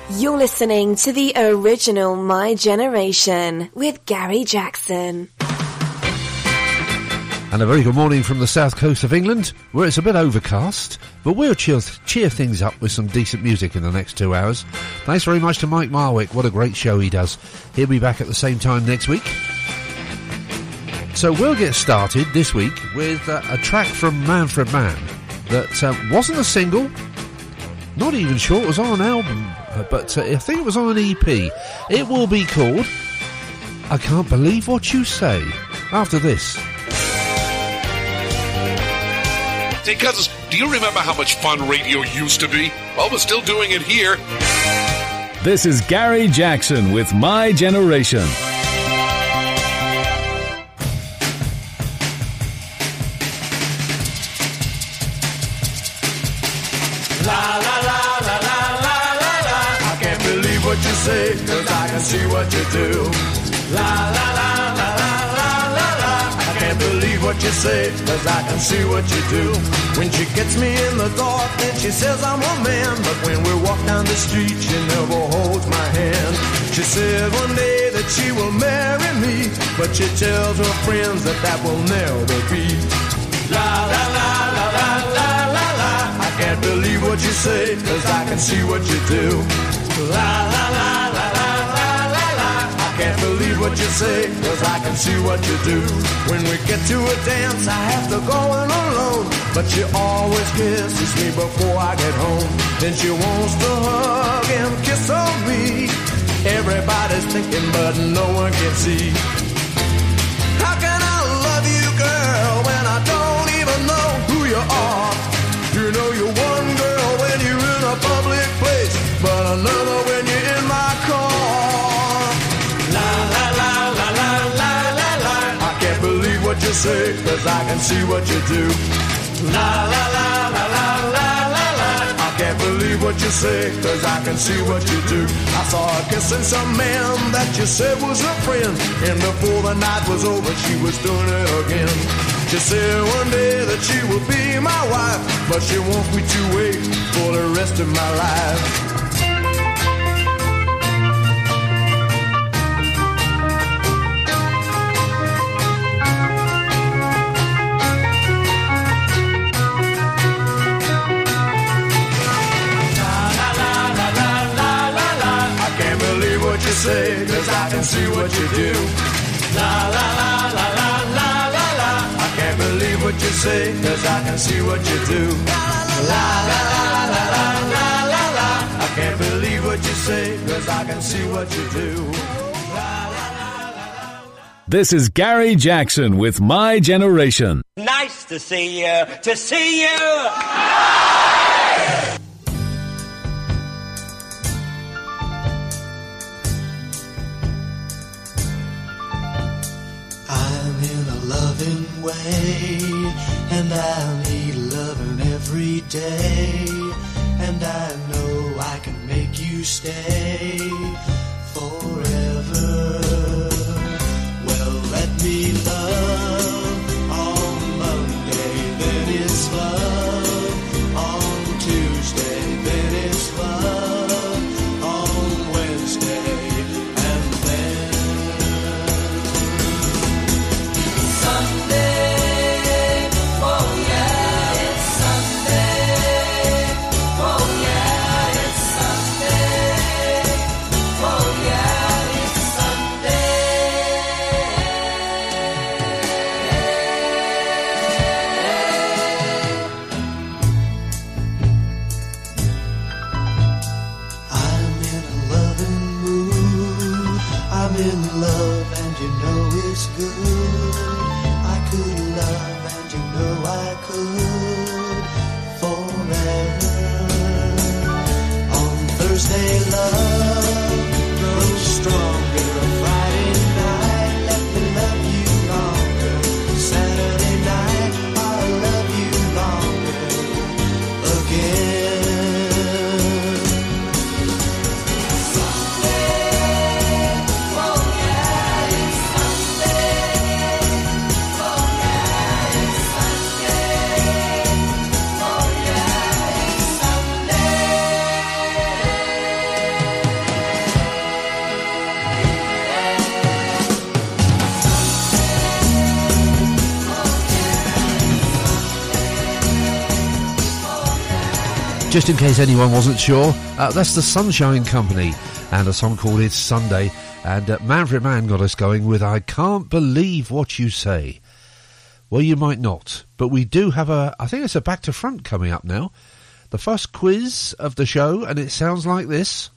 You're listening to the original My Generation with Gary Jackson. And a very good morning from the south coast of England, where it's a bit overcast, but we'll cheer things up with some decent music in the next 2 hours. Thanks very much to Mike Marwick. What a great show he does. He'll be back at the same time next week. So we'll get started this week with a track from Manfred Mann that wasn't a single, not even sure it was on an album, but I think it was on an EP. It will be called I Can't Believe What You Say. After this. Hey, cousins, do you remember how much fun radio used to be? Well, we're still doing it here. This is Gary Jackson with My Generation. What you say, 'cause I can see what you do. La la la la la la la la. I can't believe what you say, 'cause I can see what you do. When she gets me in the dark, then she says I'm a man. But when we walk down the street, she never holds my hand. She said one day that she will marry me, but she tells her friends that that will never be. La la la la la la la la. I can't believe what you say, 'cause I can see what you do. La la la la la la la la. I can't believe what you say, 'cause I can see what you do. When we get to a dance, I have to go in alone, but she always kisses me before I get home. Then she wants to hug and kiss on me. Everybody's thinking, but no one can see. How can I love you, girl, when I don't even know who you are? You know you're one girl when you're in a public place, but another when you're in my car. La la la la la la la la. I can't believe what you say, 'cause I can see what you do. La la la la la la la la. I can't believe what you say, 'cause I can see what you do. I saw her kissing some man that you said was a friend, and before the night was over, she was doing it again. She said one day that she will be my wife, but she wants me to wait for the rest of my life. Say, 'cause I can see what you do. La la la la la la la la. I can't believe what you say, 'cause I can see what you do. La la la la la la la la. I can't believe what you say, 'cause I can see what you do. This is Gary Jackson with My Generation. Nice to see you, to see you. Loving way, and I need loving every day, and I know I can make you stay forever. Well, let me love on Monday, then it's love on Tuesday, then it's love on Wednesday. Just in case anyone wasn't sure, that's the Sunshine Company and a song called It's Sunday. And Manfred Mann got us going with I Can't Believe What You Say. Well, you might not, but we do have I think it's a back to front coming up now. The first quiz of the show, and it sounds like this.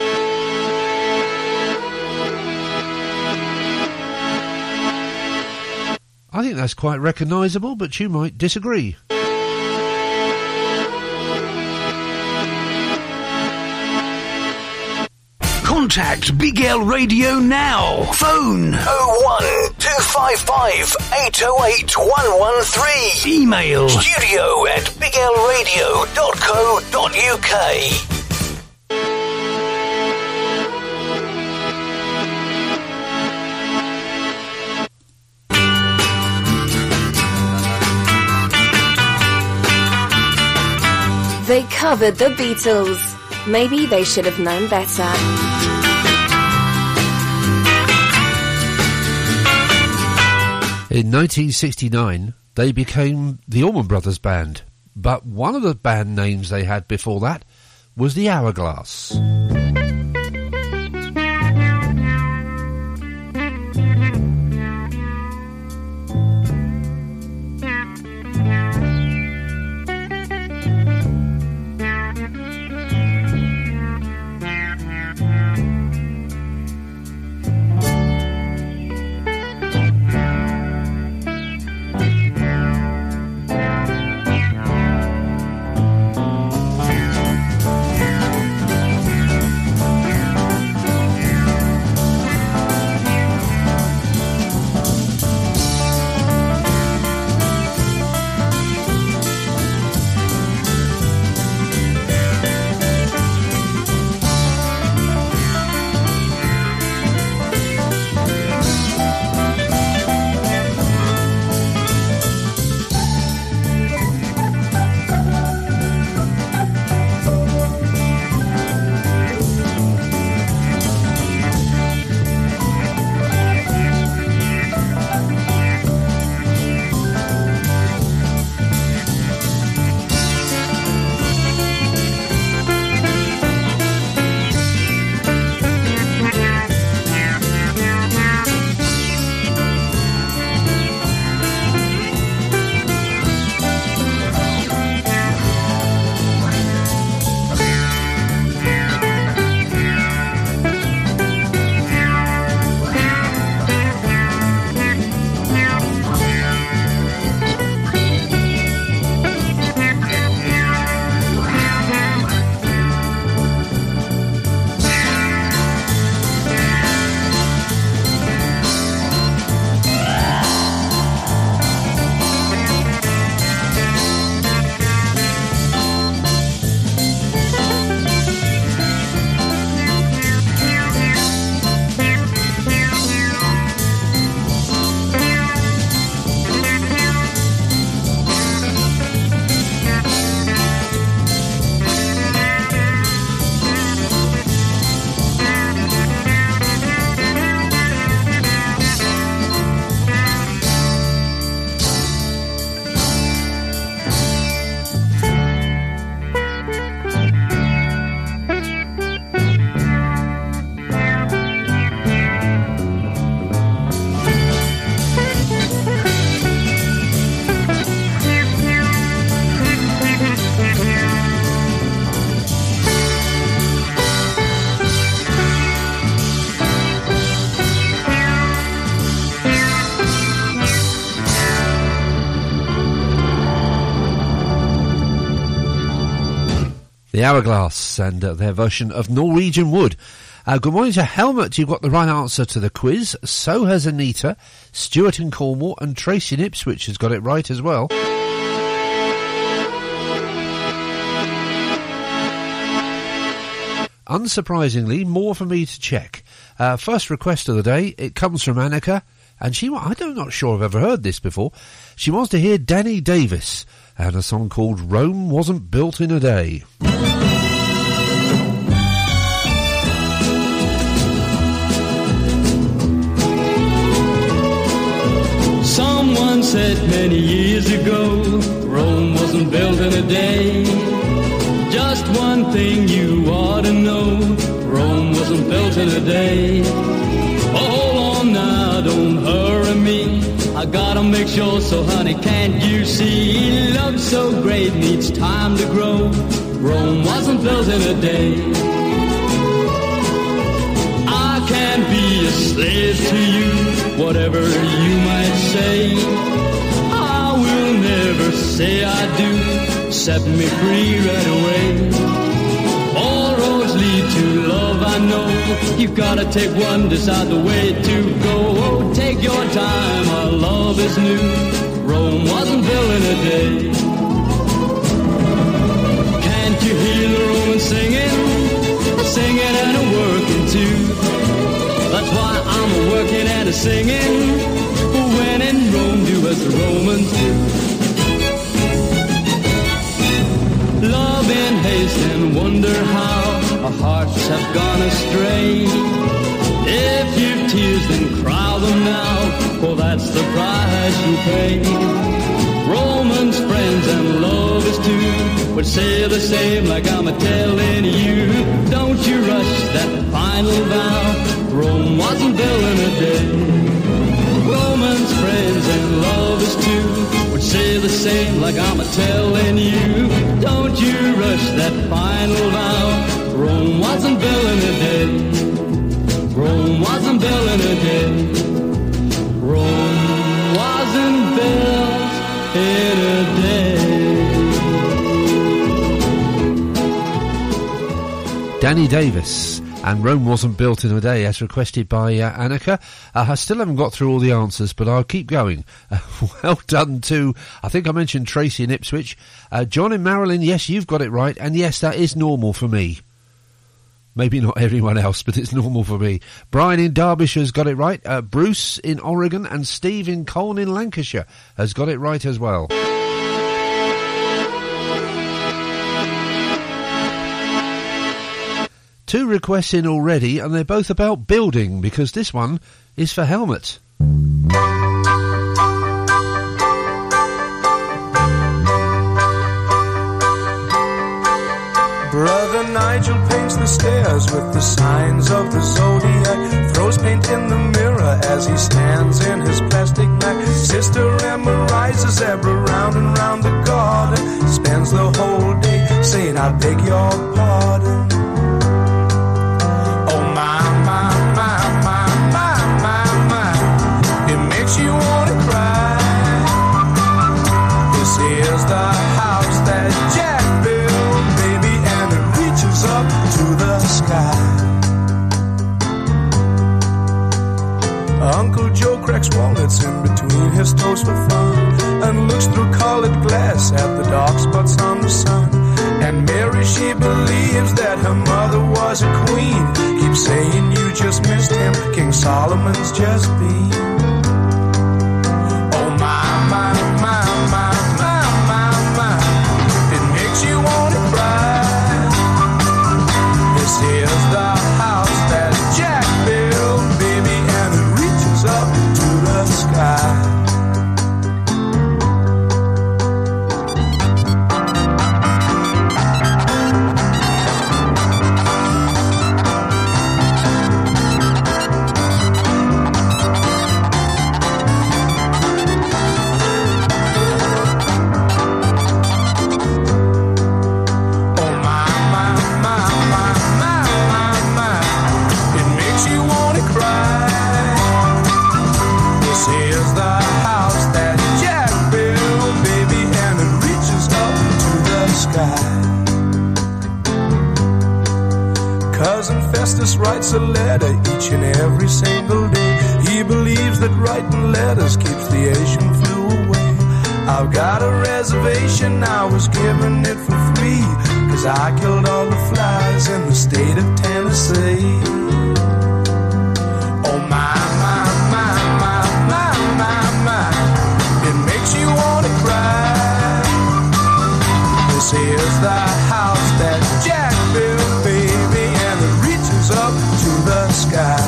I think that's quite recognisable, but you might disagree. Contact Big L Radio now. Phone 01255 808 113. Email studio@biglradio.co.uk. They covered the Beatles. Maybe they should have known better. In 1969, they became the Allman Brothers Band, but one of the band names they had before that was the Hourglass. The Hourglass and their version of Norwegian Wood. Good morning to Helmut. You've got the right answer to the quiz. So has Anita, Stuart in Cornwall, and Tracy in Ipswich has got it right as well. Unsurprisingly, more for me to check. First request of the day, it comes from Annika, and I'm not sure I've ever heard this before. She wants to hear Danny Davis and a song called Rome Wasn't Built in a Day. Someone said many years ago, Rome wasn't built in a day. Just one thing you ought to know. Rome wasn't built in a day. Oh, hold on now, don't hurry me. I gotta make sure, so honey, can't you see? Love so great needs time to grow. Rome wasn't built in a day. I can't be a slave to you, whatever you might say. I will never say I do. Set me free right away. All roads lead to love, I know. You've gotta take one, decide the way to go. Oh, take your time, our love is new. Rome wasn't built in a day. Can't you hear the Romans singing? Singing and a working too. That's why I'm a working and a singing. When in Rome, do as the Romans do. Love in haste and wonder how our hearts have gone astray. If you've tears, then cry them now, for that's the price you pay. Romans, friends, and lovers too would say the same, like I'm a-telling you. Don't you rush that final vow. Rome wasn't built in a day. Romans, friends, and lovers too would say the same, like I'm a-telling you. Don't you rush that final vow. Rome wasn't built in a day. Rome wasn't built in a day. Rome wasn't built in a day. Danny Davis and Rome Wasn't Built in a Day, as requested by Annika. I still haven't got through all the answers, but I'll keep going. Well done to, I think I mentioned Tracy in Ipswich. John in Maryland, yes, you've got it right, and yes, that is normal for me. Maybe not everyone else, but it's normal for me. Brian in Derbyshire's got it right. Bruce in Oregon and Steve in Colne in Lancashire has got it right as well. Two requests in already, and they're both about building, because this one is for Helmut. Brother Nigel paints the stairs with the signs of the zodiac, throws paint in the mirror as he stands in his plastic bag. Sister Emma rides zebra round and round the garden, spends the whole day saying, I beg your pardon. Oh my, my, my, my, my, my, my, it makes you wanna cry. This is the house that Jack built, baby, and it reaches up to the sky. Uncle Joe cracks walnuts in between his toes for fun, and looks through colored glass at the dark spots on the sun. And Mary, she believes that her mother was a queen, keeps saying you just missed him, King Solomon's just been. Oh my, my, my, my, my, my, my, it makes you wanna cry. This is the house that Jack built, baby, and it reaches up to the sky. Cousin Festus writes a letter each and every single day. He believes that writing letters keeps the Asian flu away. I've got a reservation, I was given it for free, 'cause I killed all the flies in the state of Tennessee. Oh my, my, my, my, my, my, my, it makes you wanna cry. This is the house that Jack built, baby, and it reaches up to the sky.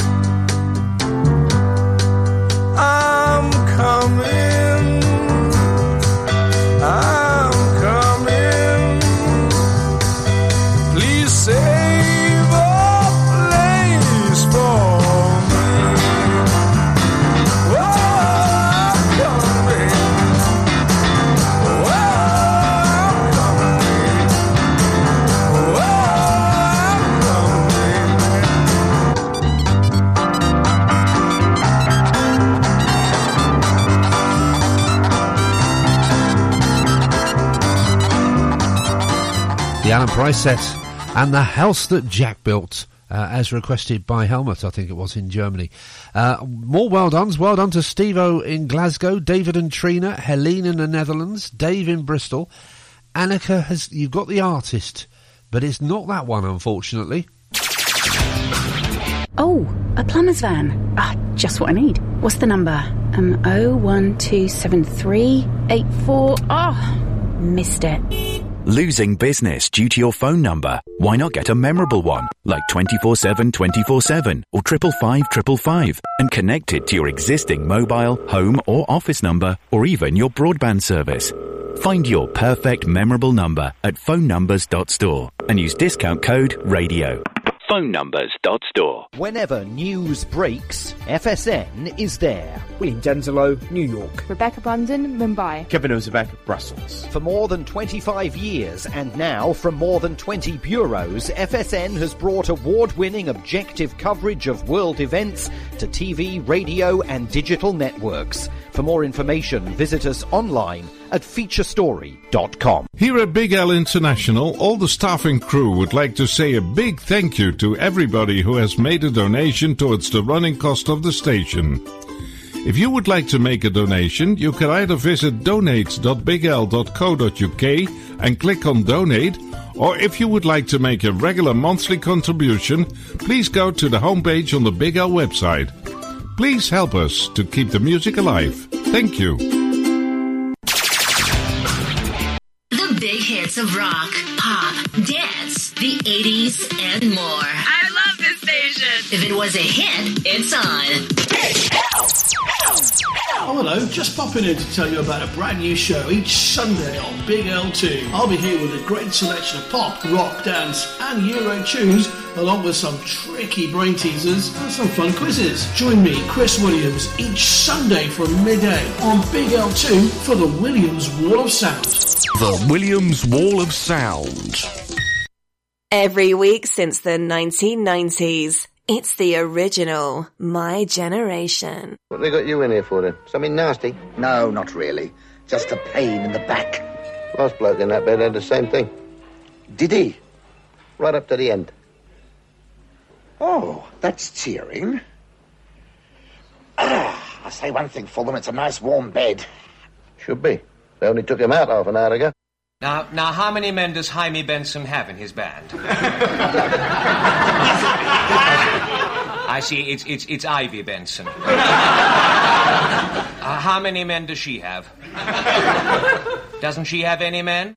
I'm coming, I'm coming, Alan Price set, and The House That Jack Built, as requested by Helmut, I think it was, in Germany. More well dones. Well done to Steve-O in Glasgow, David and Trina, Helene in the Netherlands, Dave in Bristol. Annika, you've got the artist, but it's not that one, unfortunately. Oh, a plumber's van. Just what I need. What's the number? 0127384. Missed it. Losing business due to your phone number? Why not get a memorable one, like 24/7 24/7 or 555 555, and connect it to your existing mobile, home or office number, or even your broadband service. Find your perfect memorable number at phonenumbers.store and use discount code RADIO. phonenumbers.store. Whenever news breaks, FSN is there. William Denzelo, New York. Rebecca Brandon, Mumbai. Kevin Ozebek, Brussels. For more than 25 years, and now from more than 20 bureaus, FSN has brought award-winning objective coverage of world events to TV, radio and digital networks. For more information, visit us online at featurestory.com. Here at Big L International, all the staff and crew would like to say a big thank you to everybody who has made a donation towards the running cost of the station. If you would like to make a donation, you can either visit donate.bigl.co.uk and click on donate, or if you would like to make a regular monthly contribution, please go to the homepage on the Big L website. Please help us to keep the music alive. Thank you. The big hits of rock, pop, dance, the 80s, and more. I love this station. If it was a hit, it's on. Oh, hello. Just popping in to tell you about a brand new show each Sunday on Big L2. I'll be here with a great selection of pop, rock, dance, and Euro tunes, along with some tricky brain teasers and some fun quizzes. Join me, Chris Williams, each Sunday from midday on Big L2 for the Williams Wall of Sound. The Williams Wall of Sound. Every week since the 1990s, it's the original My Generation. What have they got you in here for then? Something nasty? No, not really. Just a pain in the back. Last bloke in that bed had the same thing. Did he? Right up to the end. Oh, that's cheering. I'll say one thing for them, it's a nice warm bed. Should be. They only took him out half an hour ago. Now, how many men does Jaime Benson have in his band? I see, it's Ivy Benson. How many men does she have? Doesn't she have any men?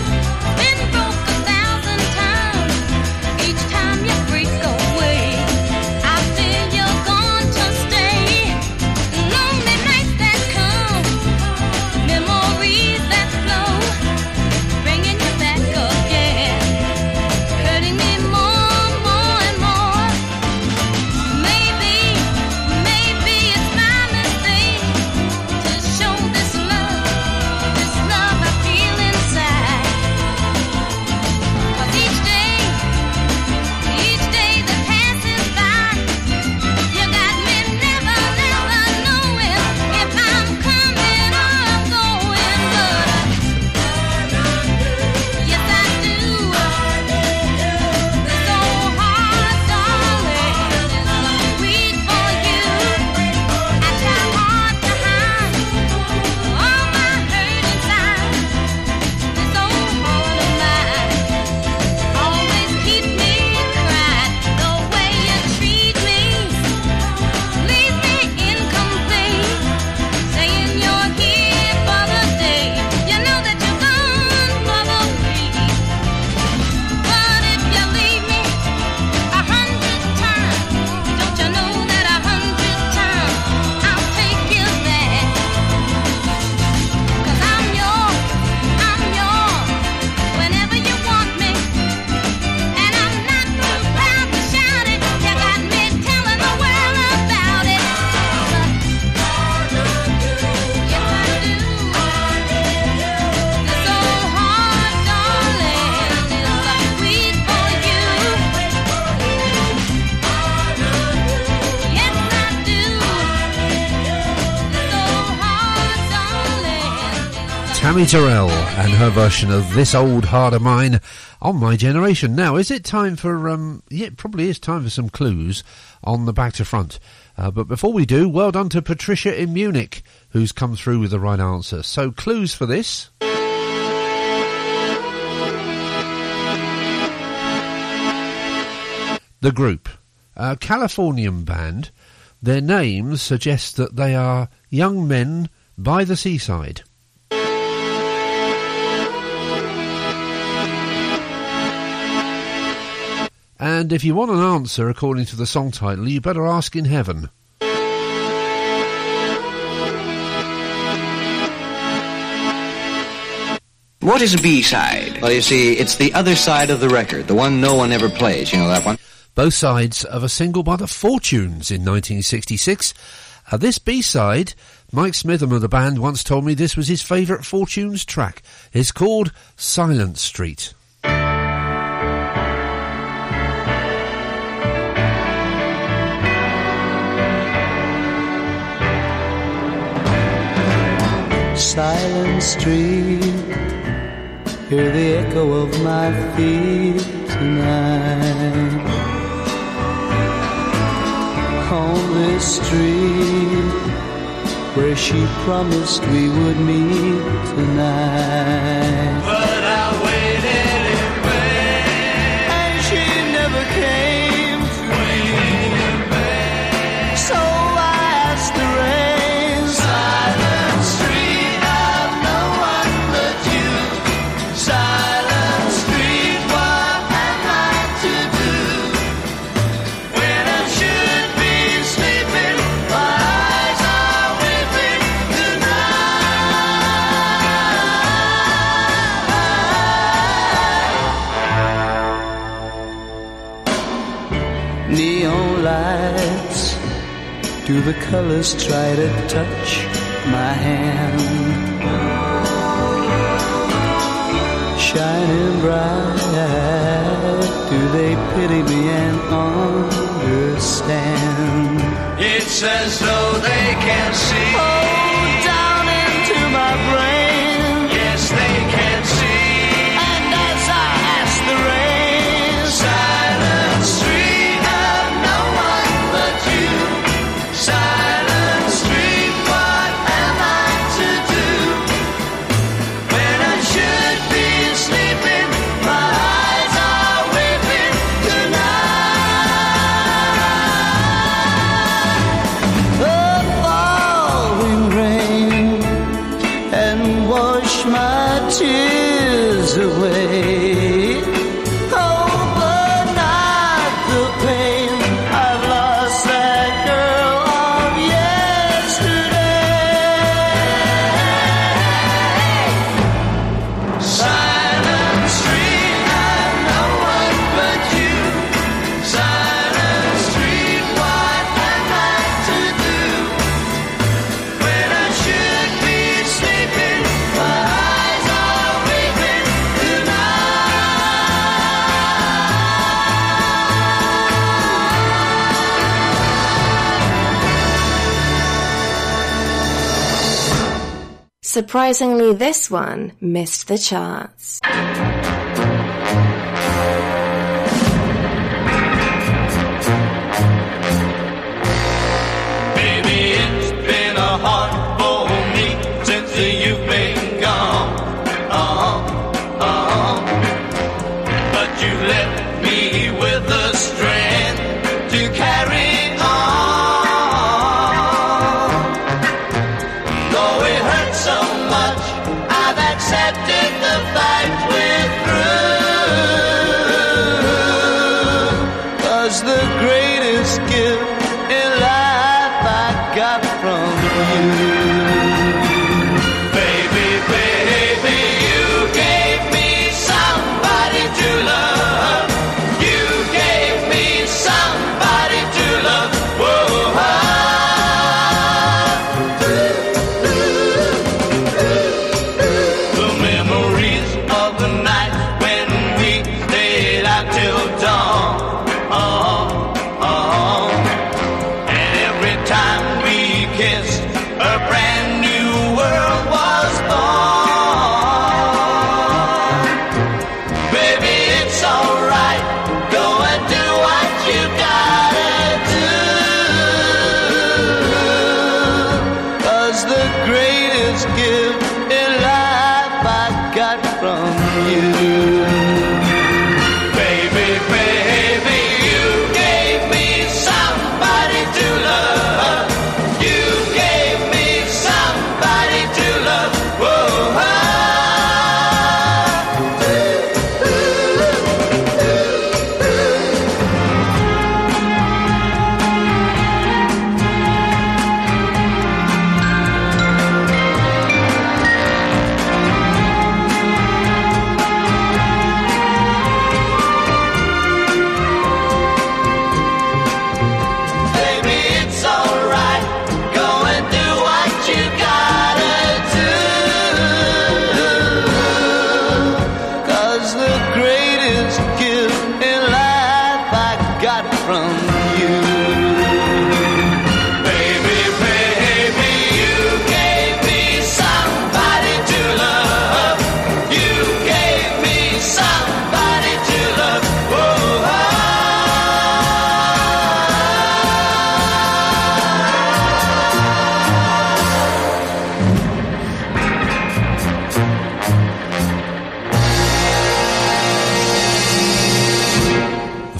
Each time you break away. Tammy Terrell and her version of This Old Heart of Mine on My Generation. Now, is it time for, it probably is time for some clues on the back to front. But before we do, well done to Patricia in Munich, who's come through with the right answer. So, clues for this. The group, a Californian band. Their names suggest that they are young men by the seaside. And if you want an answer according to the song title, you better ask in heaven. What is a B-side? Well, you see, it's the other side of the record, the one no one ever plays. You know that one? Both sides of a single by the Fortunes in 1966. This B-side, Mike Smitham of the band once told me this was his favourite Fortunes track. It's called Silent Street. Silent street, hear the echo of my feet tonight. On this street, where she promised we would meet tonight. But I waited in vain, and she never came to me. So I asked the rain. Silent street, I've no one but you. Silent street, what am I to do when I should be sleeping? My eyes are weeping tonight. Neon lights, do the colors try to touch my hand? Shining bright, do they pity me and understand? It's as though they can see. Oh, down into my brain. Yes, they can see. And as I ask the rain, silent street, I've no one but you. Silent street, what am I to do when I should be sleeping? My eyes are weeping tonight. The falling rain and wash my tears away. Oh, but not the pain. I've lost that girl of yesterday. Silent street, I've no one but you. Silent street, what am I to do when I should be sleeping? My eyes are weeping tonight. Surprisingly, this one missed the charts. Baby, it's been a heart for me since you've been gone. But you left me with the strength to carry on. Though it hurts so much, I've accepted the fact we're through. 'Cause the greatest gift in life I got from you. Baby, baby, you gave me somebody to love. You gave me somebody to love. Whoa, the memories of the night when we stayed out till dawn.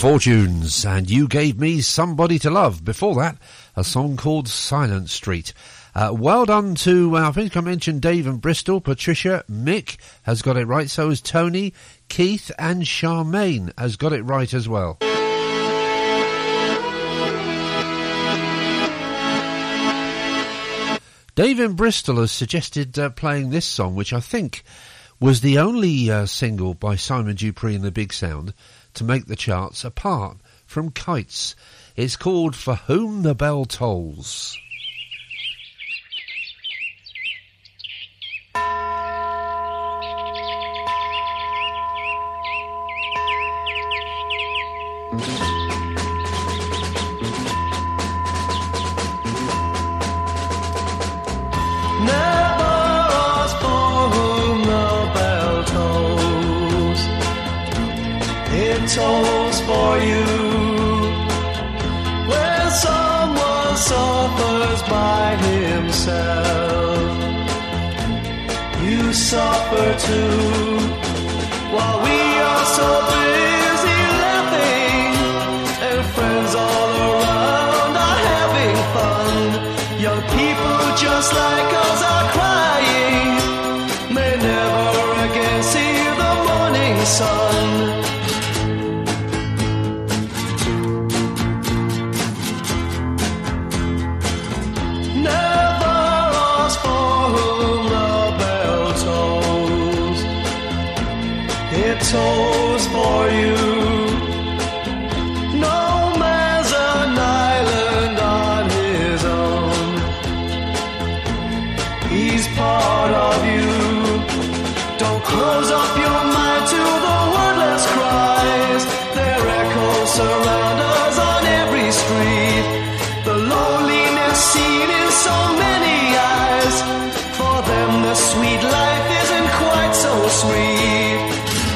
Fortunes, and You Gave Me Somebody to Love. Before that, a song called Silent Street. Well done to, I think I mentioned Dave and Bristol, Patricia, Mick has got it right, so has Tony, Keith and Charmaine has got it right as well. Dave in Bristol has suggested playing this song, which I think was the only single by Simon Dupree and the Big Sound to make the charts apart from Kites. It's called For Whom the Bell Tolls. Tolls for you when someone suffers by himself. You suffer too while we are so busy laughing and friends all around are having fun. Young people just like us are crying, may never again see the morning sun. Tolls for you. No man's an island on his own. He's part of you. Don't close up your mind to the wordless cries. Their echoes surround us on every street. The loneliness seen in so many eyes. For them the sweet life isn't quite so sweet.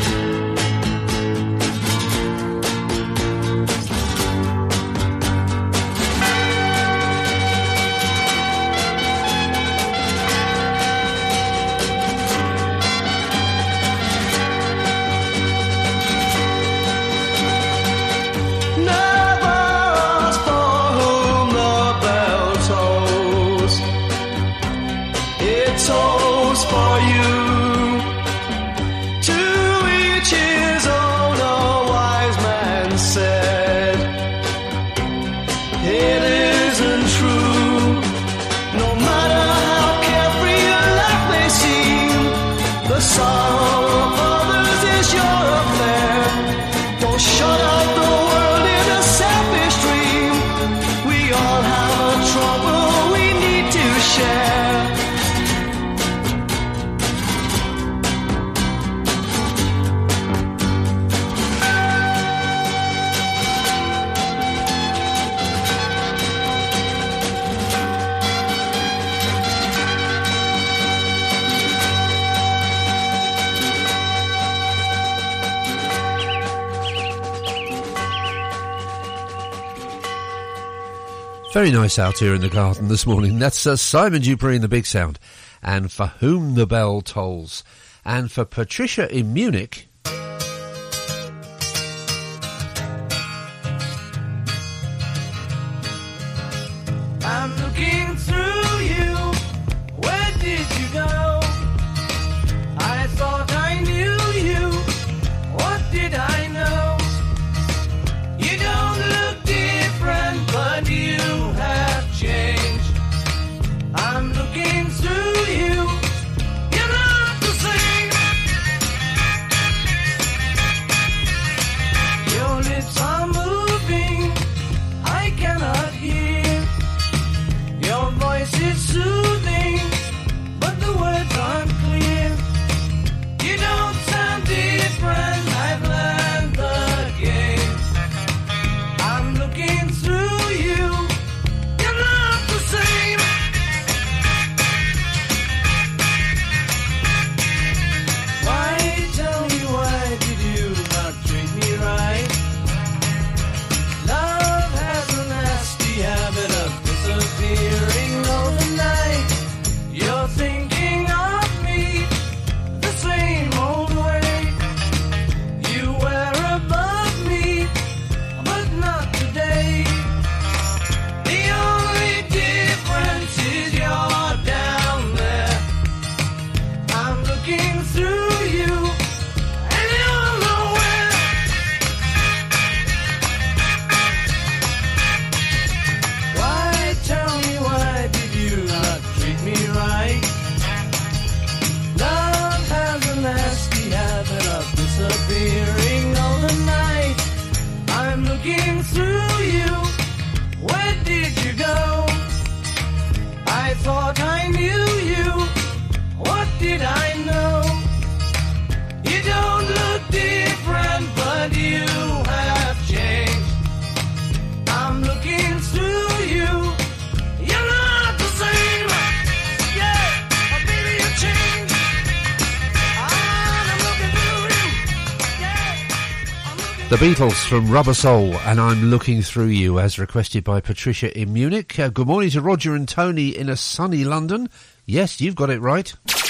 Very nice out here in the garden this morning. That's Simon Dupree and the Big Sound. And For Whom the Bell Tolls. And for Patricia in Munich... I'm looking through you. Where did you go? I thought I knew you. What did I know? You don't look different, but you have changed. I'm looking through you. You're not the same. The Beatles from Rubber Soul and I'm Looking Through You, as requested by Patricia in Munich. Good morning to Roger and Tony in a sunny London. Yes, you've got it right.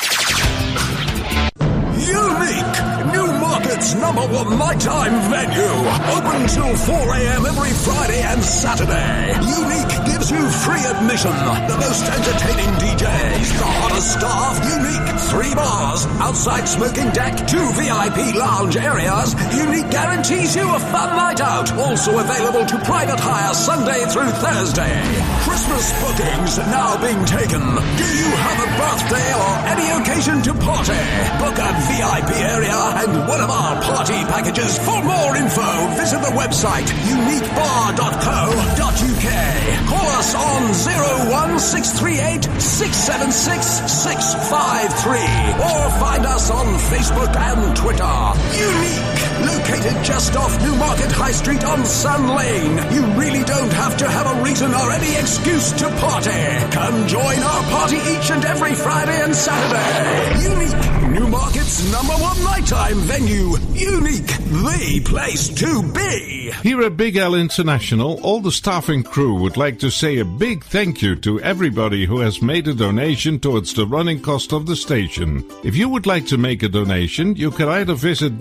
Unique! Newmarket's #1 nighttime venue. Open till 4 a.m. every Friday and Saturday. Unique gives you free admission. The most entertaining DJs, the hottest staff. Unique 3 bars, outside smoking deck, 2 VIP lounge areas. Unique guarantees you a fun night out. Also available to private hire Sunday through Thursday. Christmas bookings now being taken. Do you have a birthday or any occasion to party? Book a VIP area and one of our party packages. For more info, visit the website uniquebar.co.uk. Call us on 01638 676 653 or find us on Facebook and Twitter. Unique, located just off Newmarket High Street on Sun Lane. You really don't have to have a reason or any excuse to party. Come join our party each and every Friday and Saturday. Unique, Newmarket's #1 nighttime venue. Unique, the place to be. Here at Big L International, all the staff and crew would like to say a big thank you to everybody who has made a donation towards the running cost of the station. If you would like to make a donation, you can either visit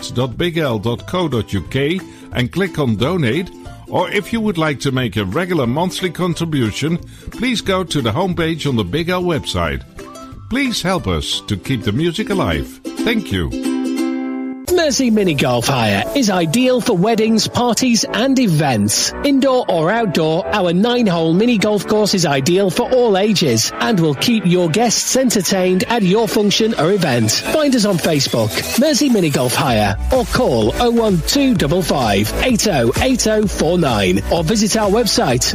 donate.bigl.co.uk and click on donate, or if you would like to make a regular monthly contribution, please go to the homepage on the Big L website. Please help us to keep the music alive. Thank you. Mersey Mini Golf Hire is ideal for weddings, parties and events. Indoor or outdoor, our 9-hole mini golf course is ideal for all ages and will keep your guests entertained at your function or event. Find us on Facebook, Mersey Mini Golf Hire, or call 01255 808049 or visit our website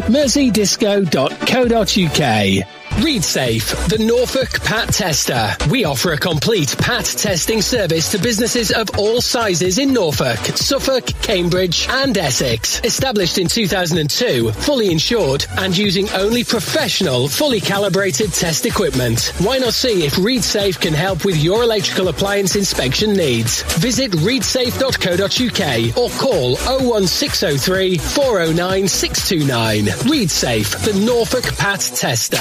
merseydisco.co.uk. ReadSafe, the Norfolk Pat Tester. We offer a complete Pat testing service to businesses of all sizes in Norfolk, Suffolk, Cambridge and Essex. Established in 2002, fully insured and using only professional, fully calibrated test equipment. Why not see if ReadSafe can help with your electrical appliance inspection needs? Visit readsafe.co.uk or call 01603 409 629. ReadSafe, the Norfolk Pat Tester.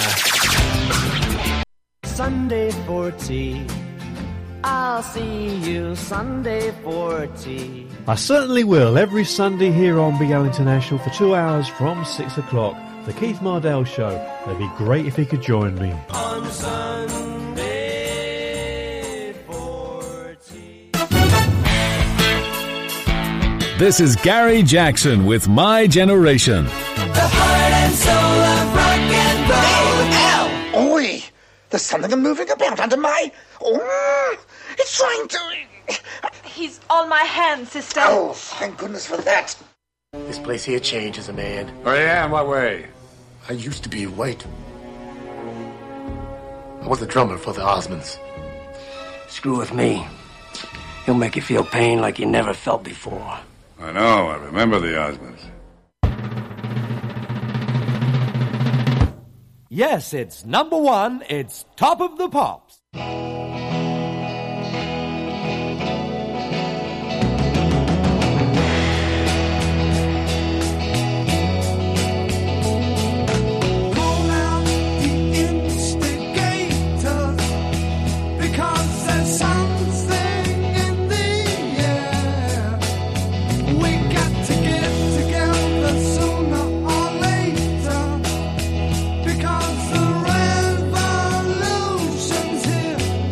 Sunday for tea. I'll see you Sunday for tea. I certainly will, every Sunday here on Big L International for 2 hours from 6 o'clock. The Keith Mardell Show. It'd be great if you could join me. On Sunday for tea. This is Gary Jackson with My Generation. The heart and soul of rock and roll. Oi! There's something moving about under my... Oh, it's trying to... He's on my hand, sister. Oh, thank goodness for that. This place here changes a man. Oh, yeah? In what way? I used to be white. I was the drummer for the Osmonds. Screw with me. He'll make you feel pain like you never felt before. I know. I remember the Osmonds. Yes, it's #1. It's Top of the Pops. Because the revolution's here.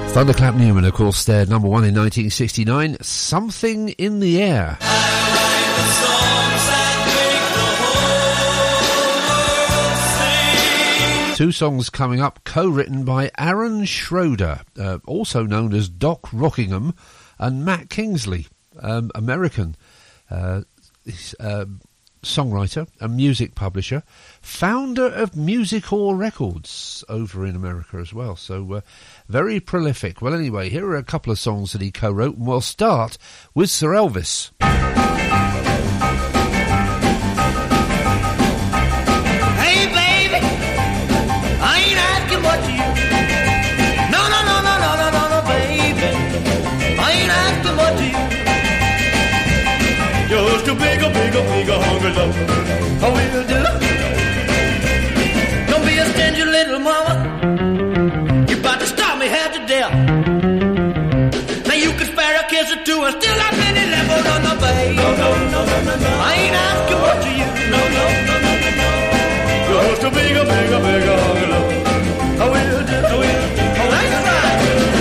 Thunderclap Newman, of course, their number one in 1969, Something in the Air. Two songs coming up, co-written by Aaron Schroeder, also known as Doc Rockingham, and Matt Kingsley, American songwriter and music publisher, founder of Music Hall Records over in America as well. So very prolific. Well, anyway, here are a couple of songs that he co-wrote, and we'll start with Sir Elvis. Hey, baby, I ain't asking what you... No, baby, I ain't asking what you... Just a big hungry love. I will do. Don't be a stingy little mama. You about to stop me half to death. Now you could spare a kiss or two and still have many left. No, baby. No. I ain't asking what you use. No. Just a big hungry love. I will do. Oh, that's right.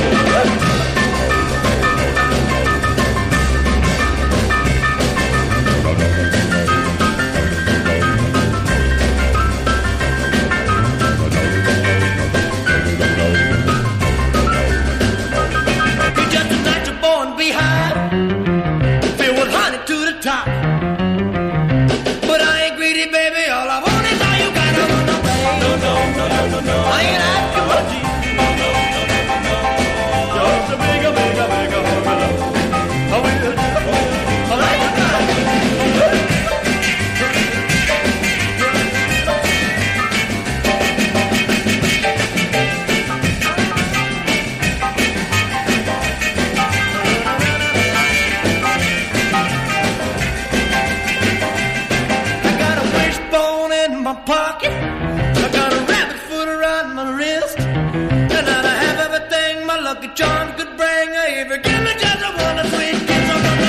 Top. But I ain't greedy, baby. All I want is all you got. No, baby. No. I ain't asking what you. No. Just a big hungry love. I will do. All right, pocket. I got a rabbit foot around my wrist, and I'd have everything my lucky charms could bring. If you give me just a one sweet kiss,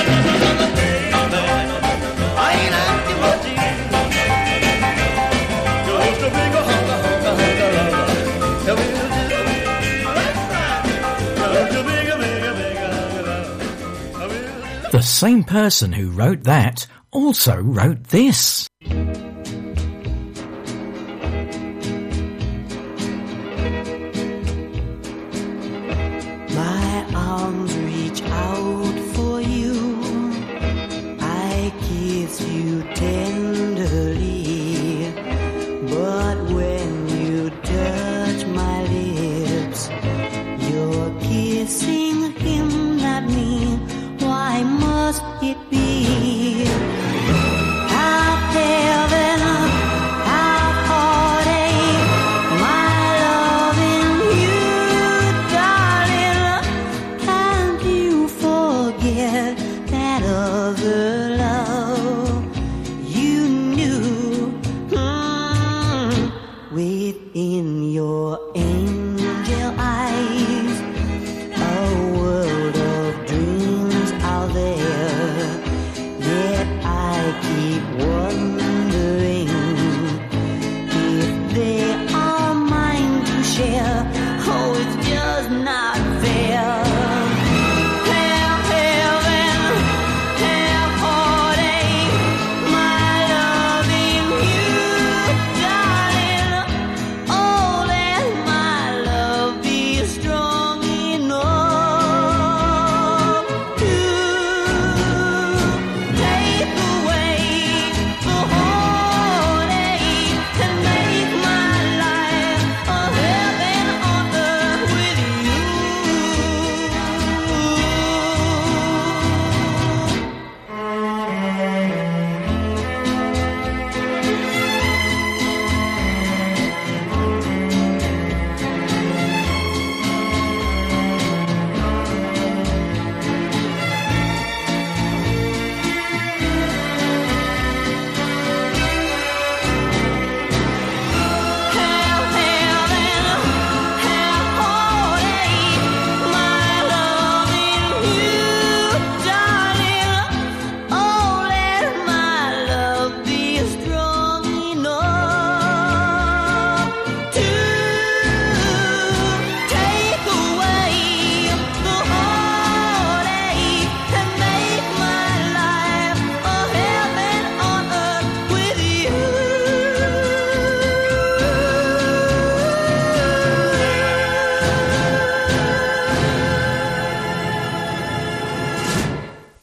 I ain't asking what you get. Just a big hunker love. The same person who wrote that also wrote this. My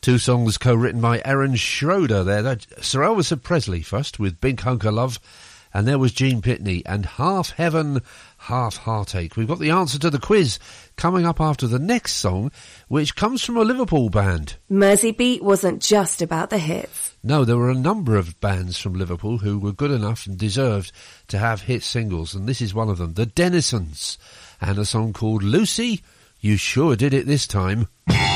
Two songs co-written by Aaron Schroeder there. Sir Elvis Presley first with Big Hunk of Love, and there was Gene Pitney and Half Heaven, Half Heartache. We've got the answer to the quiz coming up after the next song, which comes from a Liverpool band. Mersey Beat wasn't just about the hits. No, there were a number of bands from Liverpool who were good enough and deserved to have hit singles, and this is one of them, the Dennisons, and a song called Lucy, You Sure Did It This Time.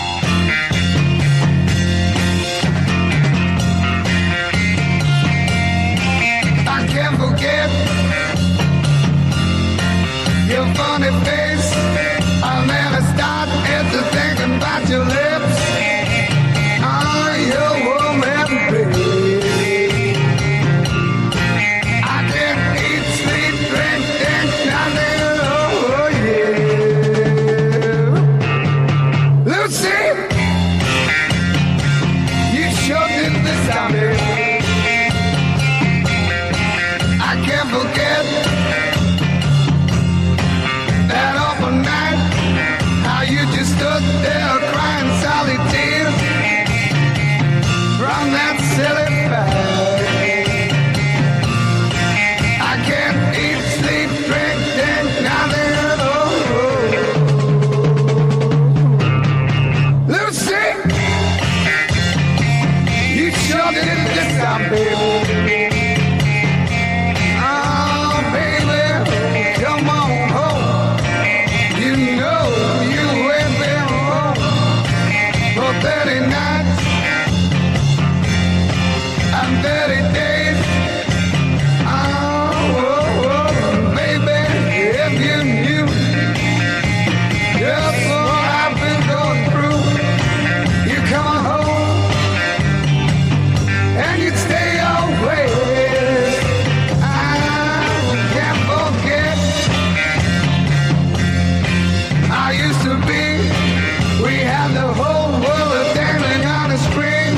I can't forget your funny face. I'll never stop to thinking about your lips. Oh, your woman, baby. I can't eat, sleep, drink, think, nothing. Oh, yeah. Lucy, you sure did this time, baby. I can't forget that awful night, how you just stood there crying solid tears from that silly fight. I can't eat, sleep, drink, think, nothing. Oh. Lucy, you sure did it this time, baby. Come on home. You know you ain't been home for 30 nights and 30 days. Oh, baby, if you knew just what I've been going through, you come home and you'd stay away. I used to be, we had the whole world dangling on a string,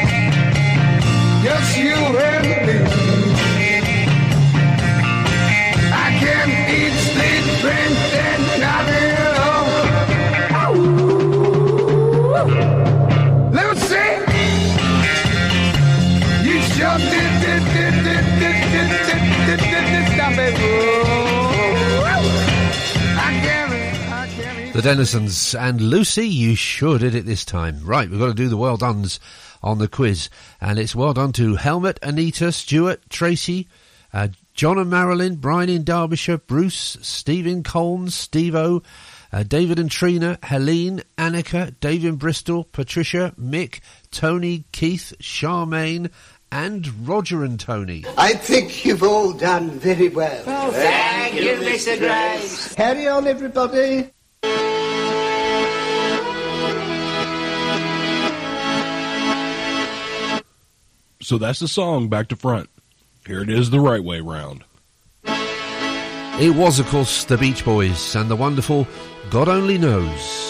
just you and me. I can't eat, sleep, drink, think, nothing. Oh. Lucy, you sure did this time, baby. The Dennisons and Lucy, you sure did it this time. Right, we've got to do the well dones on the quiz. And it's well done to Helmut, Anita, Stuart, Tracy, John and Marilyn, Brian in Derbyshire, Bruce, Stephen Colne, Steve-O, David and Trina, Helene, Annika, Dave in Bristol, Patricia, Mick, Tony, Keith, Charmaine, and Roger and Tony. I think you've all done very well. Oh, thank you, Mr. Grace. Carry on, everybody. So that's the song back to front. Here it is the right way round. It was, of course, the Beach Boys and the wonderful God Only Knows.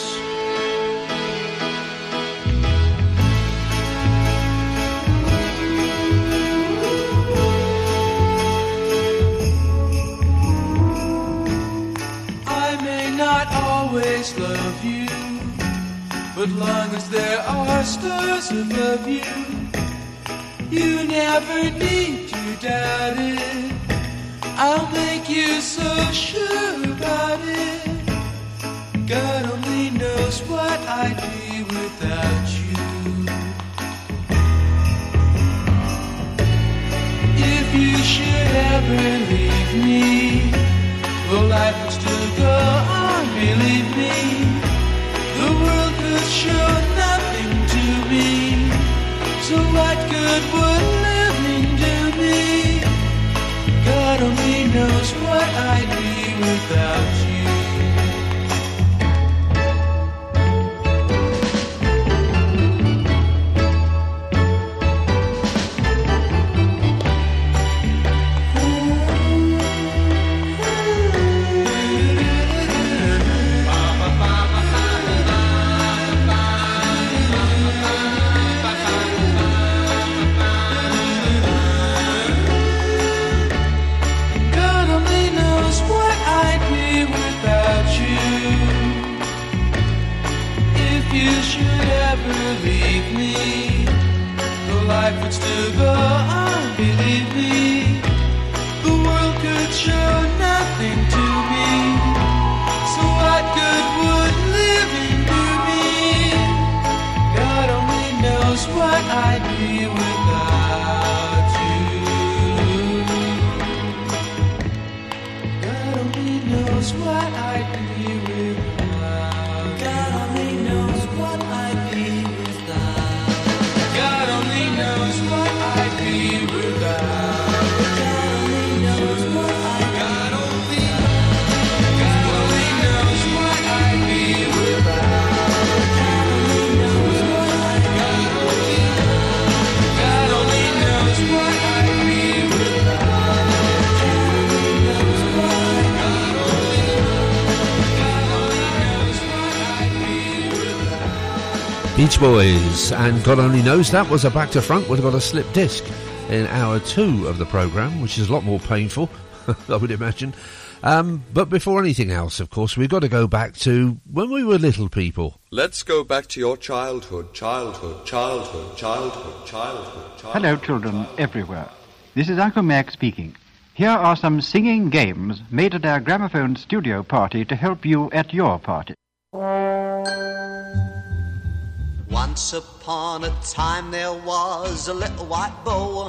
I may not always love you, but long as there are stars above you, you never need to doubt it. I'll make you so sure about it. God only knows what I'd be without you. If you should ever leave me, well, life would still go on, believe me. The world could show nothing to me. So what good would living do me? God only knows what I'd be without you. God only knows what I'd be without you should ever leave me, the life would still go on, believe me. The world could show nothing to me, so what good would living do me? God only knows what I'd be without you. God only knows what I'd be without. God only knows what I'd be without. God only knows what I'd be without. God only knows what I'd be. God only knows what I'd be without. God only knows what I'd be. God only knows what I'd be without. God only knows what Beach Boys and God Only Knows. That was a Back to Front. Would have got a slip disc in hour 2 of the programme, which is a lot more painful, I would imagine. But before anything else, of course, we've got to go back to when we were little people. Let's go back to your childhood. Hello, children everywhere. This is Uncle Mac speaking. Here are some singing games made at our gramophone studio party to help you at your party. Once upon a time there was a little white bull,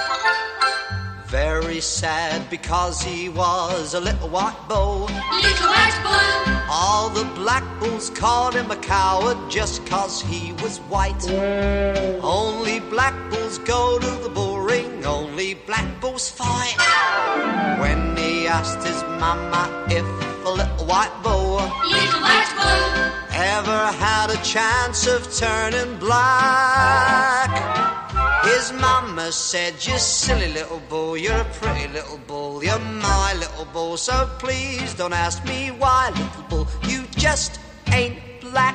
very sad because he was a little white bull. Little white bull. All the black bulls called him a coward just 'cause he was white. Only black bulls go to the bull ring, only black bulls fight. When he asked his mama if a little white bull, little white bull, ever had a chance of turning black, his mama said, "You silly little bull, you're a pretty little bull, you're my little bull, so please don't ask me why, little bull, you just ain't black."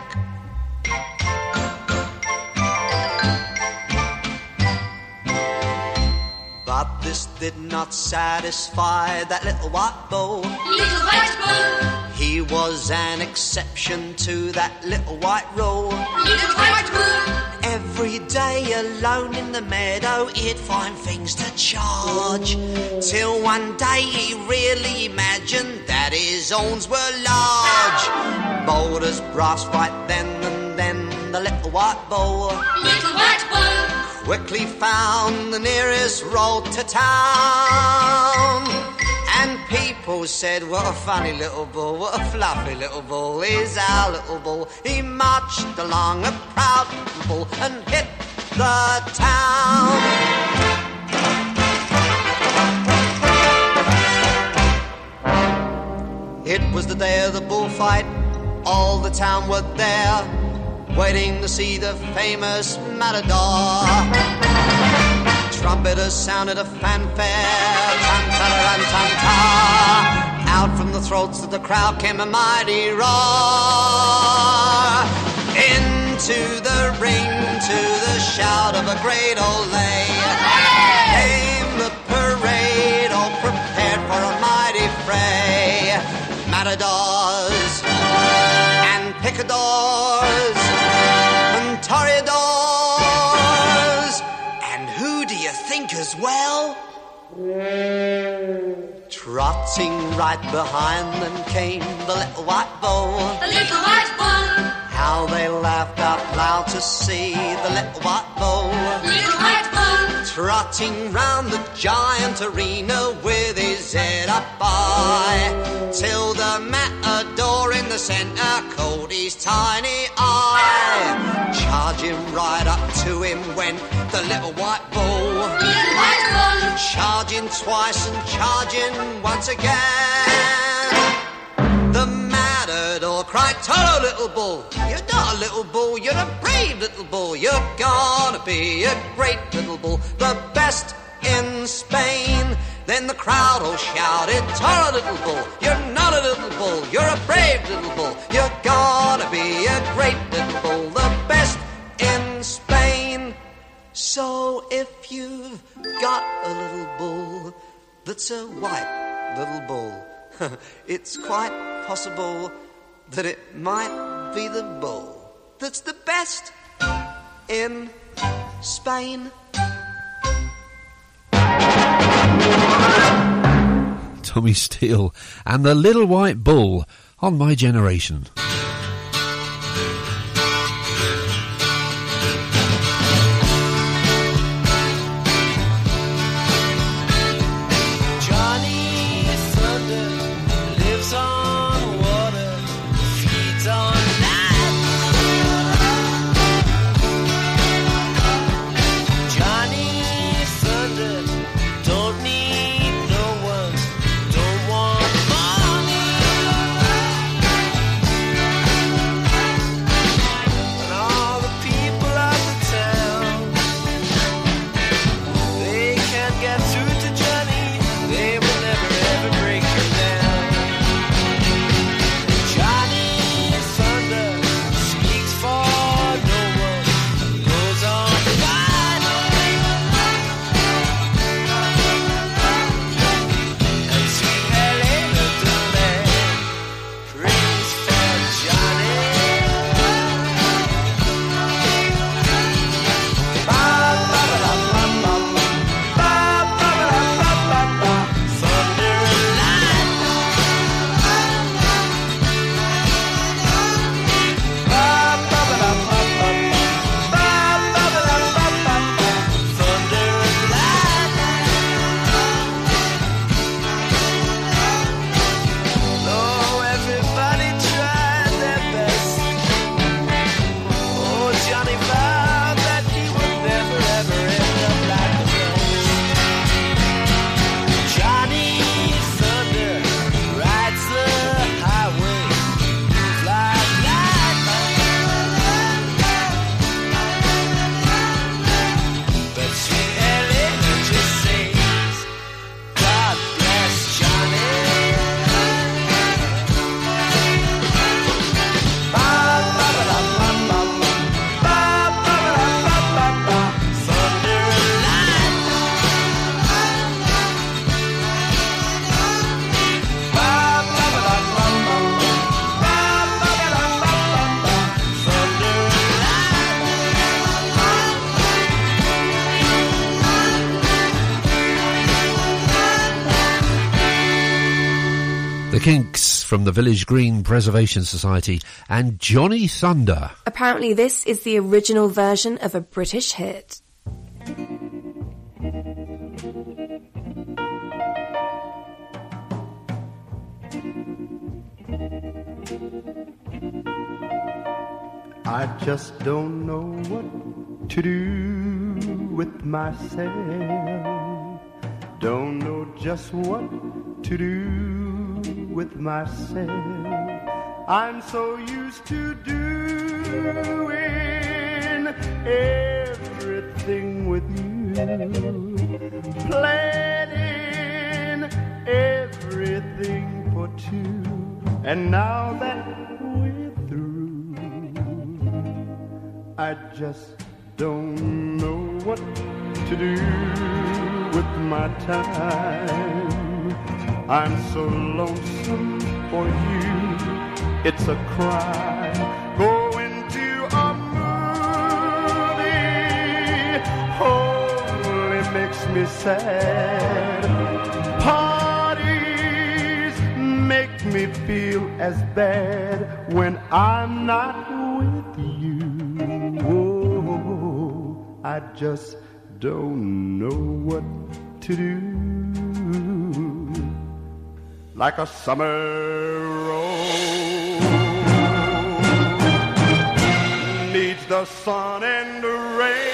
But this did not satisfy that little white bull. Little white bull. He was an exception to that little white rule. Little white bull. Every day alone in the meadow he'd find things to charge, till one day he really imagined that his horns were large. Bold as brass right then and then the little white bull, little white bull, quickly found the nearest road to town. And people said, "What a funny little bull, what a fluffy little bull is our little bull." He marched along a proud little bull and hit the town. It was the day of the bullfight, all the town were there, waiting to see the famous matador. Trumpeters sounded a fanfare, tan-ta-ra-ran-tan-ta. Out from the throats of the crowd came a mighty roar. Into the ring, to the shout of a great old lay, came the parade, all prepared for a mighty fray. Matadors and picadors and toreadors, and who do you think as well? Trotting right behind them came the little white bull. The little white bull. How they laughed out loud to see the little white bull. Little white bull. Trotting round the giant arena with his head up high, till the matador in the center caught his tiny eye. Charging right up to him went the little white bull. Little white bull. Charging twice and charging once again. The matador cried, "Tolo, little bull, you're not a little bull, you're a brave little bull. You're gonna be a great little bull, the best in Spain." Then the crowd all shouted, "Tolo, little bull, you're not a little bull, you're a brave little bull. You're gonna be a great little bull, the best in Spain." So if you've got a little bull that's a white little bull, it's quite possible that it might be the bull that's the best in Spain. Tommy Steele and the Little White Bull on My Generation. Kinks from the Village Green Preservation Society and Johnny Thunder. Apparently this is the original version of a British hit. I just don't know what to do with myself. Don't know just what to do with myself. I'm so used to doing everything with you, planning everything for two, and now that we're through, I just don't know what to do with my time. I'm so lonesome for you, it's a crime. Going to a movie only makes me sad. Parties make me feel as bad when I'm not with you. Oh, I just don't know what to do. Like a summer rose needs the sun and the rain.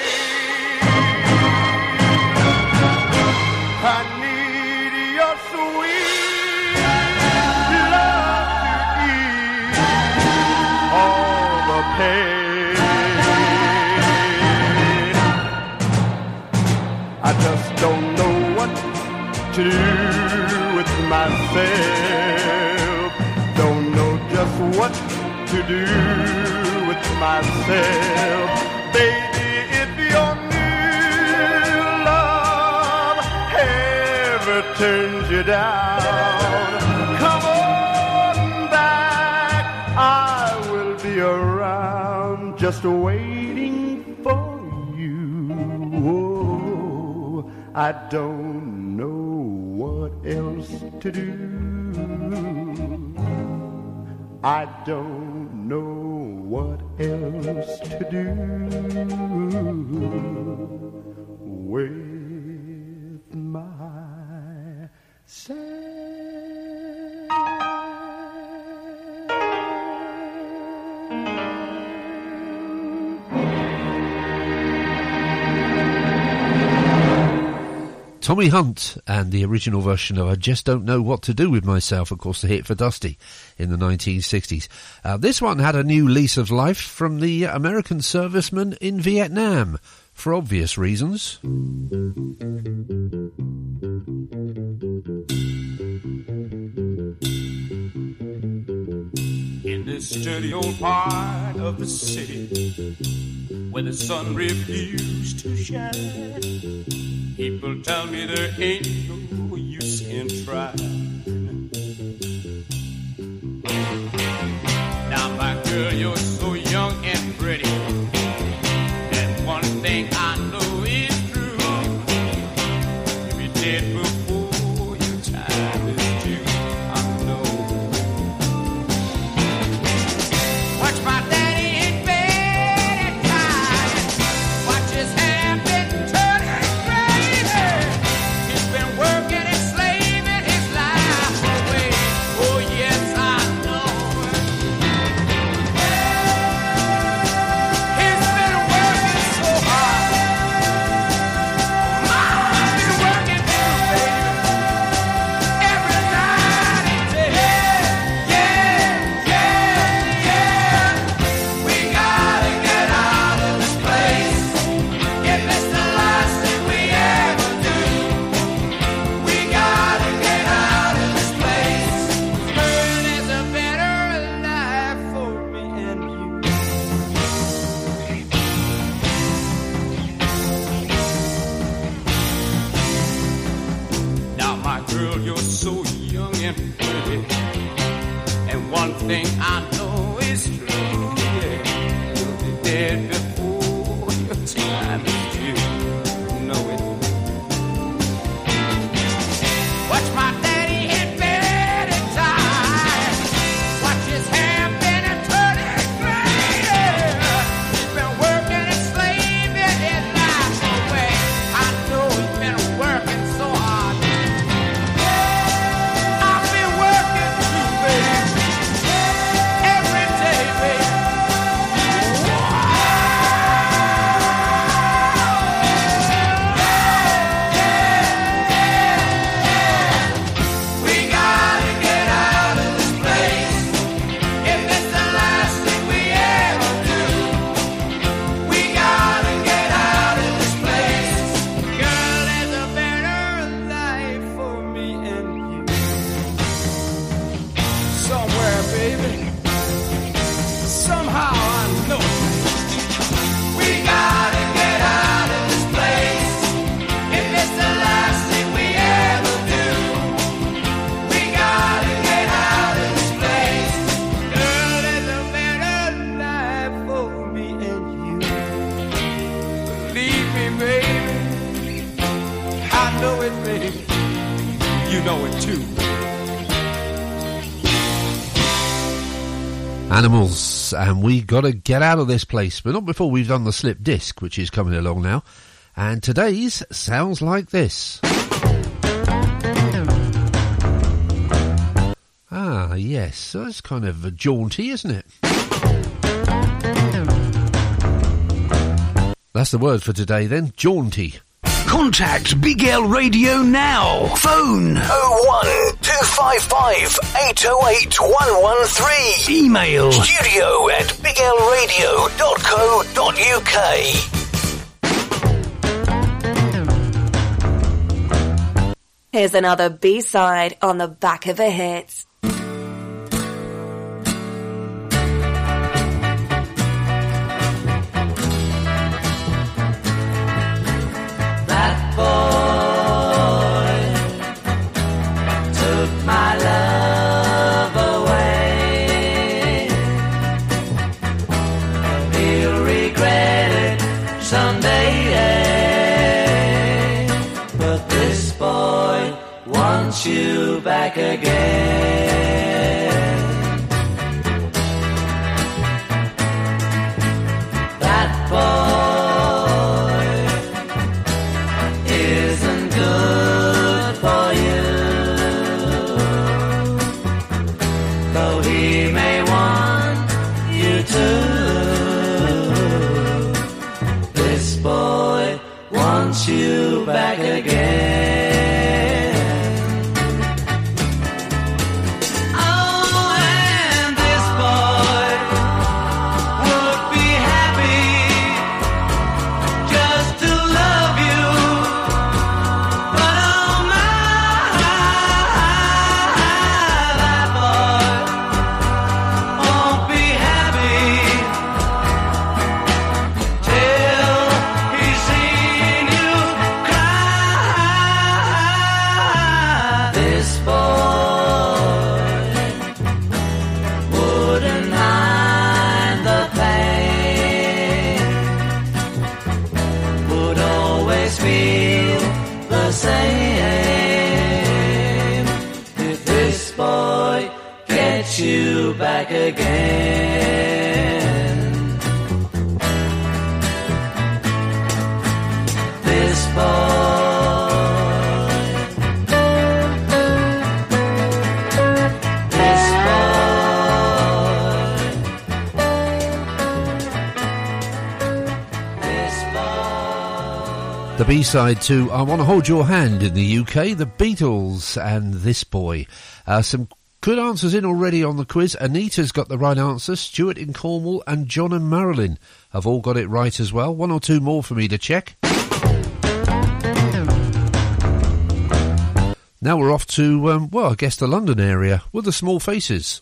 I need your sweet love to ease all the pain. I just don't know what to do with myself. Don't know just what to do with myself. Baby, if your new love ever turns you down, come on back, I will be around. just waiting for you. Oh, I don't know what else to do. I don't know what else to do with myself. Tommy Hunt and the original version of I Just Don't Know What to Do With Myself, of course the hit for Dusty in the 1960s. This one had a new lease of life from the American servicemen in Vietnam, for obvious reasons. In this dirty old part of the city where the sun refused to shine, people tell me there ain't no use in trying. Now my girl, you're so young and pretty, and one thing I know is true: you'll be dead before your time is due. I know. Watch my daddy in bed at night. Watch his hair been turning crazy. He's been working and slaving his life away. Oh yes, I know. He's been working so hard. I've been working too, baby. Every night and day. Yeah. We gotta get out of this place. If it's the last thing we ever do, we gotta get out of this place. Girl, there's a better life for me and you. Now, my girl, you're so young and pretty, and one thing I know is true: yeah, you'll be dead before your time is due. Know it. Watch my daddy in bed at time. Watch his hair bend and turning gray. He's been working and slaving his life away. I know he's been working so hard. I've been working too, baby. Every day, baby. We gotta get out of this place. If it's the last thing we ever do, we gotta get out of this place. Girl, there's a better life for me and you. Somewhere, baby. Somehow I know. We gotta get out of this place. If it's the last thing we ever do, we gotta get out of this place. Girl, there's a better life for me and you. Believe me, baby. I know it, baby. You know it too. Animals, and we gotta get out of this place, but not before we've done the slip disc, which is coming along now. And today's sounds like this. Ah, yes, that's kind of jaunty, isn't it? That's the word for today then, jaunty. Contact Big L Radio now. Phone 01255 808 113. Email studio@biglradio.co.uk. Here's another B-side on the back of a hit. That boy took my love away. He'll back again. That boy isn't good for you, though he may want you to. This boy wants you back again. You back again. This The B-side to I Want to Hold Your Hand in the UK, the Beatles and This Boy. Some good answers in already on the quiz. Anita's got the right answer. Stuart in Cornwall and John and Marilyn have all got it right as well. One or two more for me to check. Now we're off to, well, I guess the London area with the Small Faces.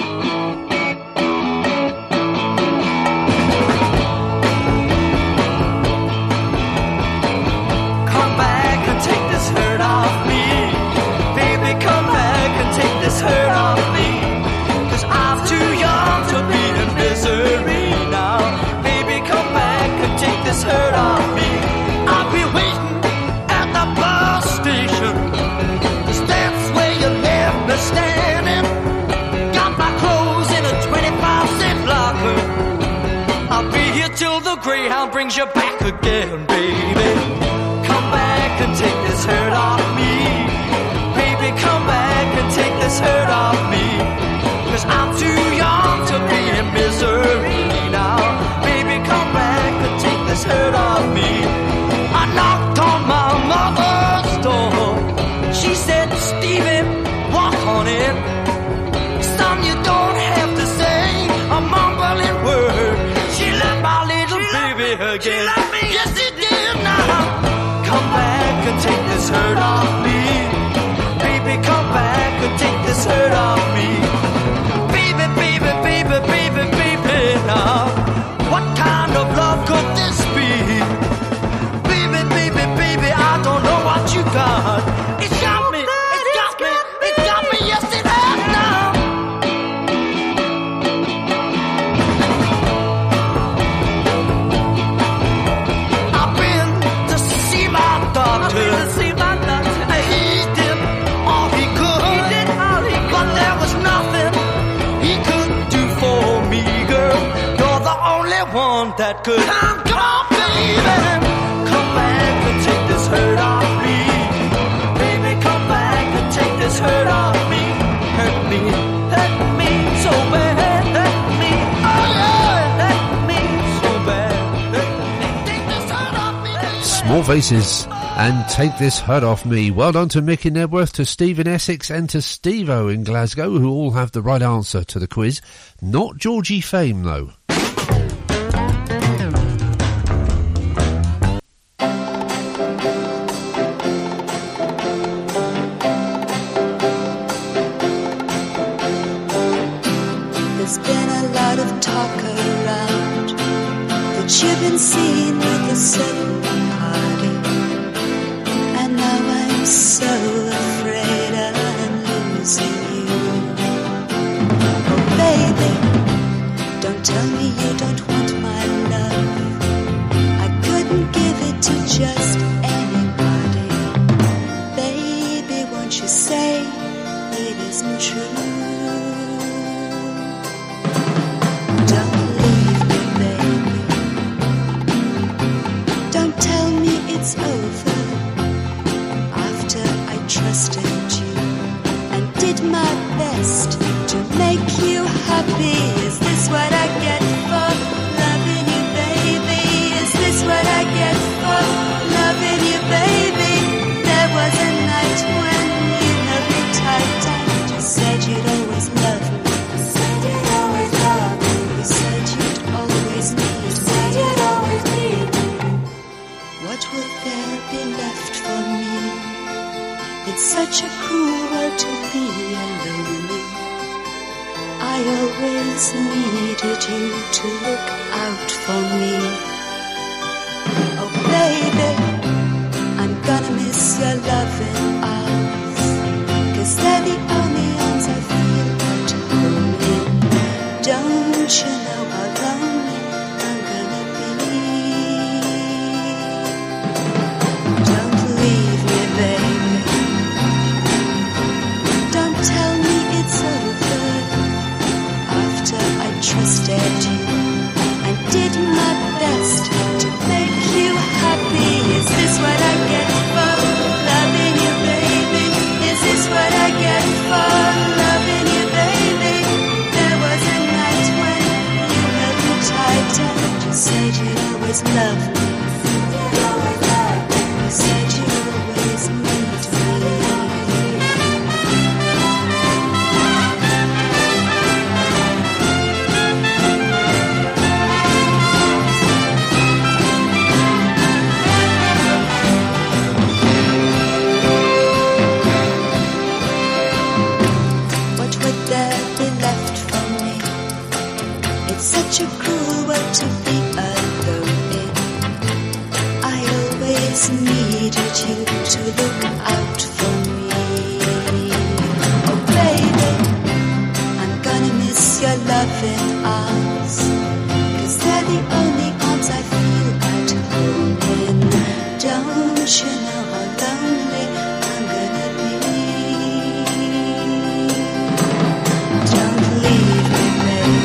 Hurt on me. I'll be waiting at the bus station, 'cause that's where you left me standing. Got my clothes in a 25-cent locker. I'll be here till the Greyhound brings you back again, baby. Come back and take this hurt off me. Baby, come back and take this hurt off me. 'Cause I'm too young to be in misery now. Baby, come back and take this hurt off me. I knocked on my mother's door. She said, Stevie, walk on in. Son, you don't have to say a mumbling word. She loved my little baby again. Yes, she did now. Come back and take this hurt off me. Baby, come back and take this hurt off me. Baby, baby, baby, baby, baby, now. What kind of love could this be? Baby, baby, baby, I don't know what you got. It got me, it got me, it got me, yes it has now. I've been to see my doctor. He did all he could, but there was nothing he could do for me, girl. You're the only one that could. Come on, baby, come back and take this hurt off me. Baby, come back and take this hurt off me. Hurt me so bad. Hurt me, oh yeah, hurt me so bad. Hurt me, take this hurt off me. Small Faces and Take This Hurt Off Me. Well done to Mick in Nebworth, to Steve in Essex and to Steve-O in Glasgow, who all have the right answer to the quiz. Not Georgie Fame, though. There's been a lot of talk around that you've been seen with a certain party, and now I'm so afraid I'm losing you. Oh baby, don't tell me you don't want my love. I couldn't give it to just anybody. Baby, won't you say I always needed you to look out for me. Oh baby, I'm gonna miss your loving arms, 'cause they're the only arms I feel at home in. Don't you know how lonely I'm gonna be? Don't leave me, baby. Don't tell me it's over. After I trusted you and did my best to make you happy, is this what I get for loving you, baby? Is this what I get for loving you, baby? There was a night when you held me tight and you said you'd always love me. You said you'd always need me. Such a cruel world to be alone in. I always needed you to look out for me. Oh baby, I'm gonna miss your loving arms, 'cause they're the only arms I feel at home in. Don't you know how lonely I'm gonna be? Don't leave me, baby.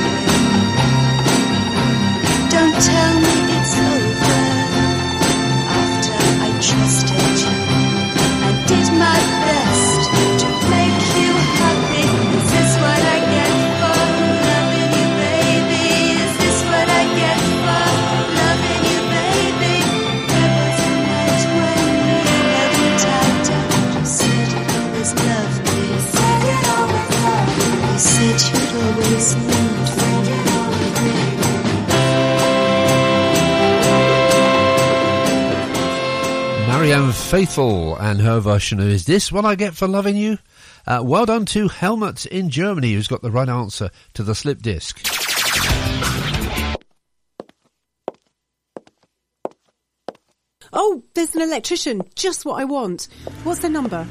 Don't tell me it's over. After I trusted you and did my best to make you happy, is this what I get for loving you, baby? Is this what I get for loving you, baby? There was a night when you held me tight and you said you'd always love me. You said you'd always love me. You said you'd always need me. Marianne Faithfull and her version of Is This What I Get for Loving You? Well done to Helmut in Germany, who's got the right answer to the slip disc. Oh, there's an electrician. Just what I want. What's the number?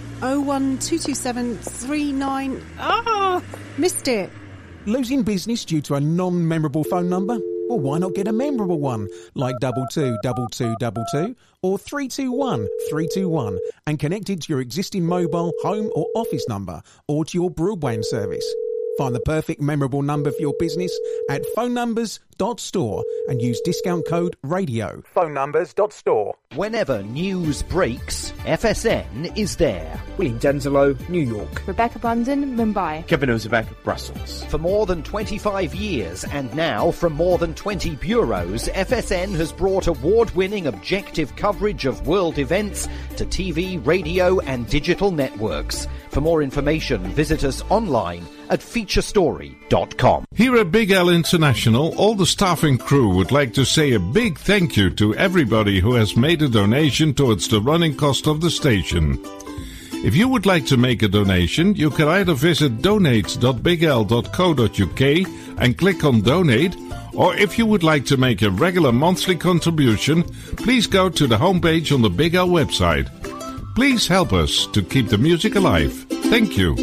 0122739... Ah! Missed it. Losing business due to a non-memorable phone number? Well, why not get a memorable one, like 222222 or 321321, and connected to your existing mobile, home or office number, or to your broadband service. Find the perfect memorable number for your business at phonenumbers.store and use discount code RADIO. Phonenumbers.store. Whenever news breaks, FSN is there. William Denzelo, New York. Rebecca Bunden, Mumbai. Kevin Ozebek, Brussels. For more than 25 years and now from more than 20 bureaus, FSN has brought award-winning objective coverage of world events to TV, radio and digital networks. For more information, visit us online at featurestory.com. Here at Big L International, all the staff and crew would like to say a big thank you to everybody who has made a donation towards the running cost of the station. If you would like to make a donation, you can either visit donate.bigl.co.uk and click on donate, or if you would like to make a regular monthly contribution, please go to the homepage on the Big L website. Please help us to keep the music alive. Thank you.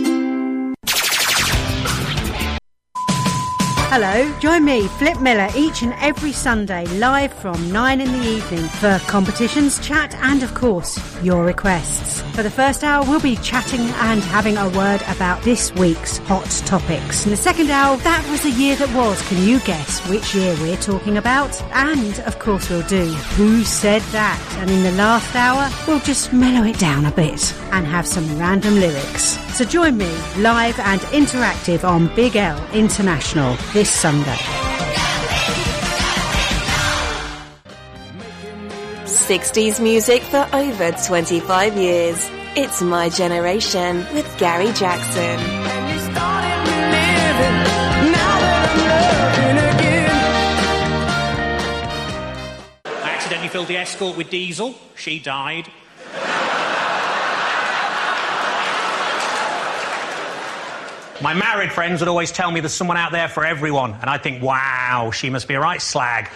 Hello, join me, Flip Miller, each and every Sunday, live from 9 in the evening for competitions, chat and, of course, your requests. For the first hour, we'll be chatting and having a word about this week's hot topics. In the second hour, that was the year that was. Can you guess which year we're talking about? And, of course, we'll do Who Said That? And in the last hour, we'll just mellow it down a bit and have some random lyrics. So join me, live and interactive on Big L International this Sunday. 60s music for over 25 years. It's My Generation with Gary Jackson. I accidentally filled the Escort with diesel. She died. My married friends would always tell me there's someone out there for everyone, and I'd think, wow, she must be a right slag.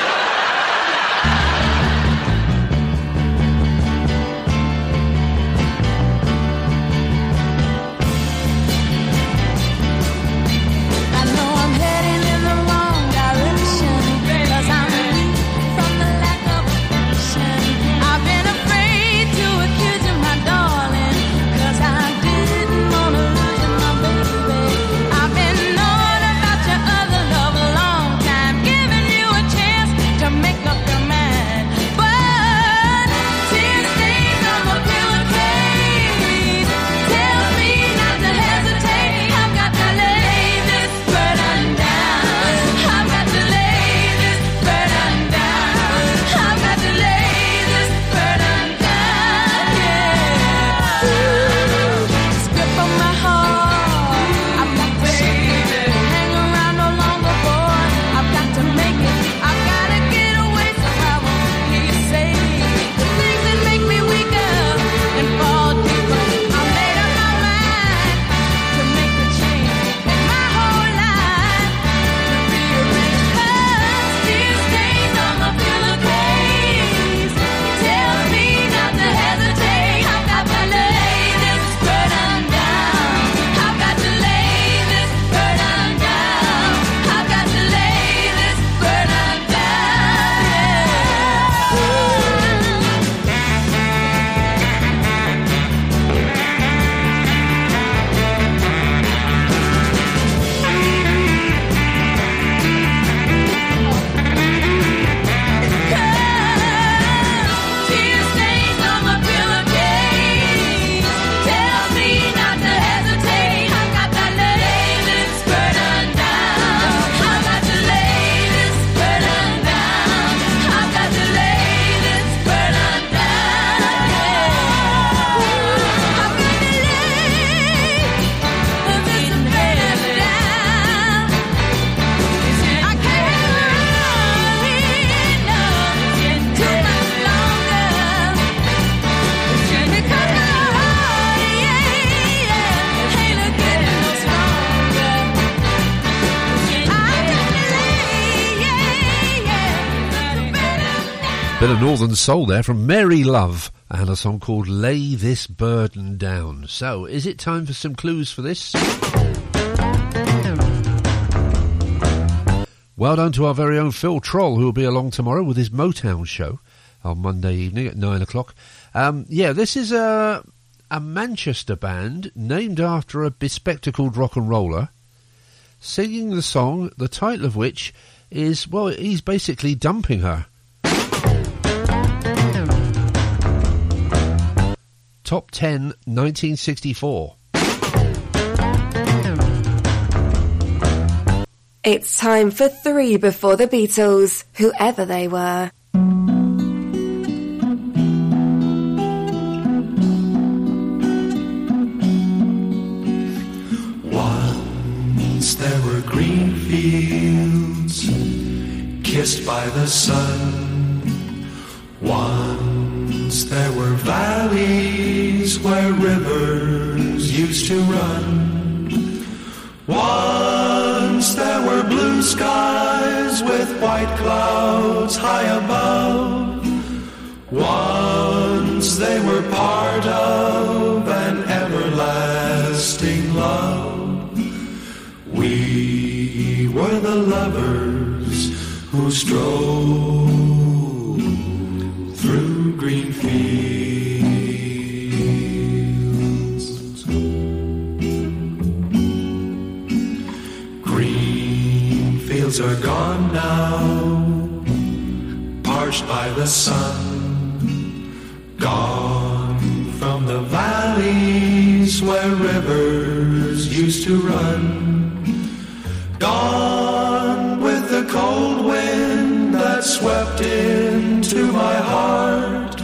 Bit of Northern Soul there from Mary Love and a song called Lay This Burden Down. So, is it time for some clues for this? Well done to our very own Phil Troll, who will be along tomorrow with his Motown show on Monday evening at 9 o'clock. This is a Manchester band named after a bespectacled rock and roller singing the song, the title of which is, well, he's basically dumping her. Top 10, 1964. It's time for 3 before the Beatles, whoever they were. Once there were green fields kissed by the sun. Once there were valleys where rivers used to run. Once there were blue skies with white clouds high above. Once they were part of an everlasting love. We were the lovers who strolled through green fields. Green fields are gone now, parched by the sun. Gone from the valleys where rivers used to run. Gone with the cold wind that swept into my heart.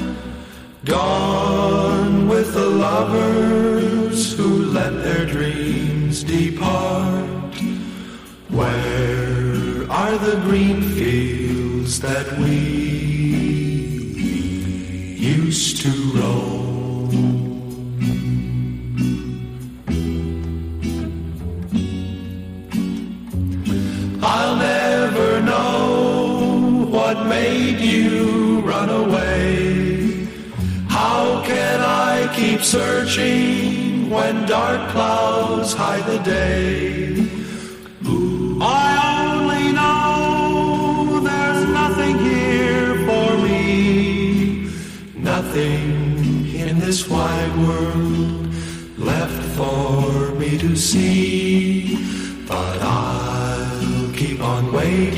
Gone with the lovers who let their dreams depart. Where are the green fields that we used to roam? made you run away? How can I keep searching when dark clouds hide the day? I only know there's nothing here for me, nothing in this wide world left for me to see. But I'll keep on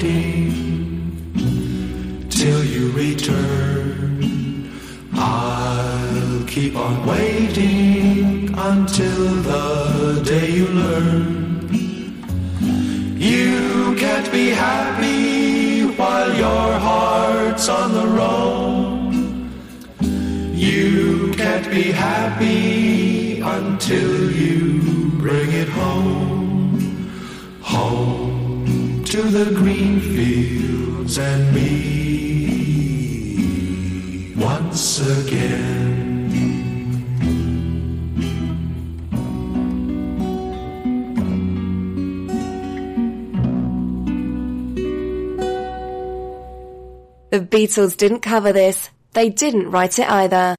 waiting till you return. I'll keep on waiting until the day you learn. You can't be happy while your heart's on the road. You can't be happy until you bring it home. Home to the green fields and me once again. The Beatles didn't cover this. They didn't write it either.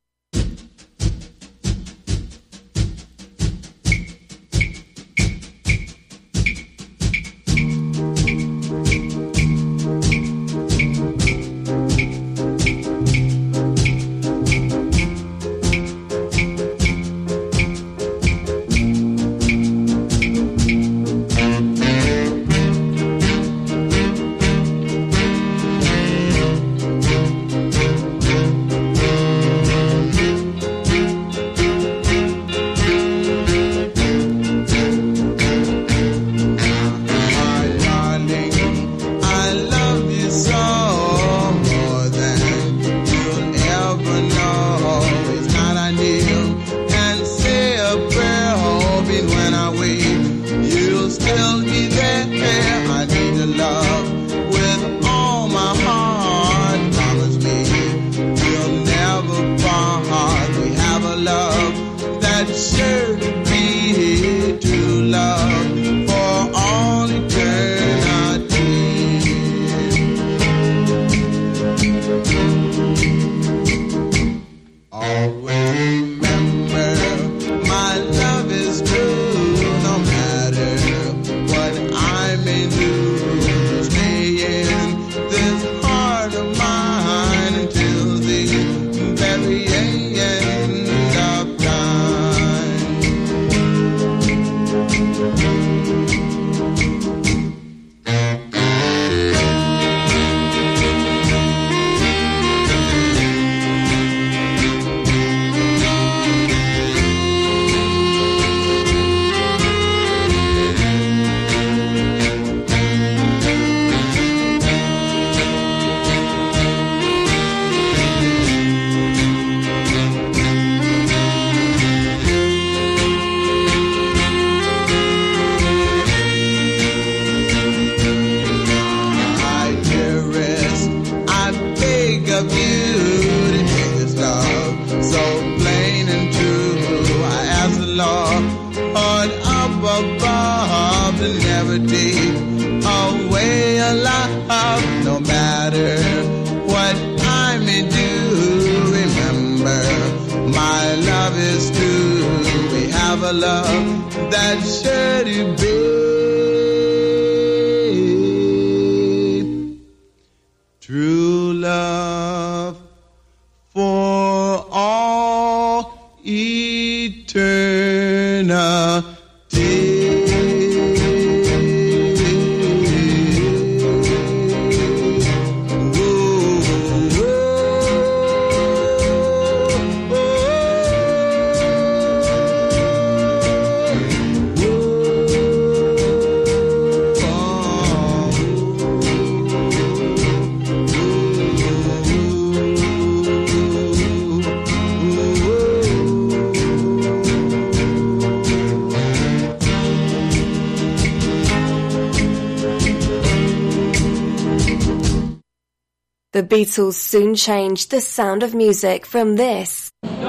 The Beatles soon changed the sound of music from this.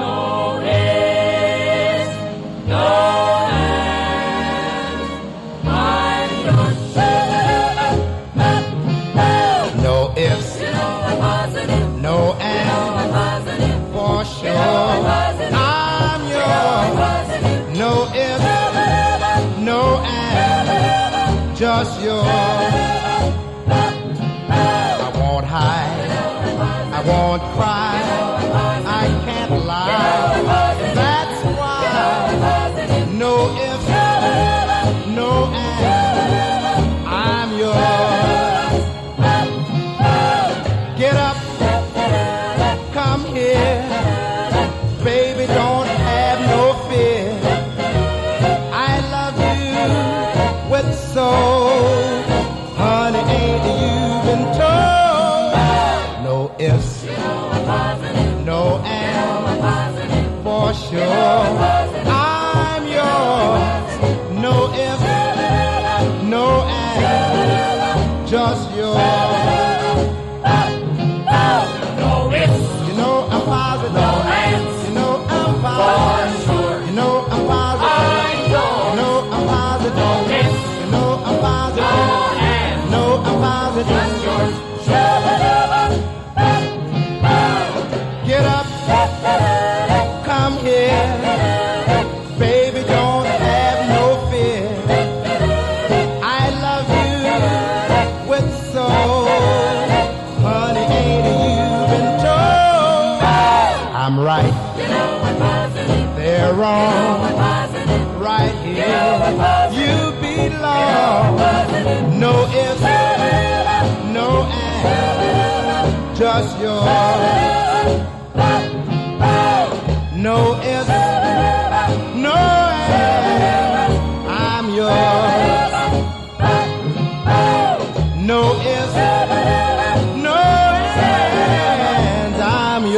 No ifs, no ands, I'm yours. No ifs, just yours. I won't hide, I won't cry, I can't lie. That's why, no ifs, no ands, I'm yours. Get up, come here, baby, don't have no fear. I love you with soul, honey, ain't you been told? No ifs, no ands, for sure. I'm yours. No ifs, no ands, just yours. No ifs, you know I'm positive. No ands, you know I'm positive. For sure. You know I'm positive. I'm yours. You know I'm positive. No ifs, you know I'm positive. No ands, you know I'm positive. Just yours. Get up, come here, baby, don't have no fear. I love you with soul, honey, ain't you been told? I'm right, they're wrong, right here, you belong. No ifs, no ands, just yours. No ifs, no ands, I'm yours. No ifs, no ands, I'm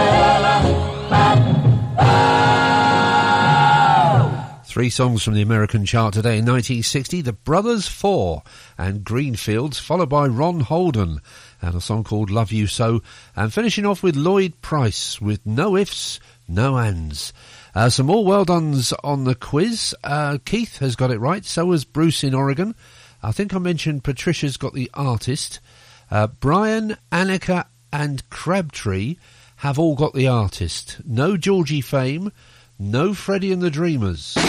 yours. 3 songs from the American chart today. In 1960, The Brothers 4 and Greenfields, followed by Ron Holden and a song called Love You So, and finishing off with Lloyd Price with No Ifs, No Ands. Some more well dones on the quiz. Keith has got it right, so has Bruce in Oregon. I think I mentioned Patricia's got the artist. Brian, Annika and Crabtree have all got the artist. No Georgie Fame, no Freddie and the Dreamers.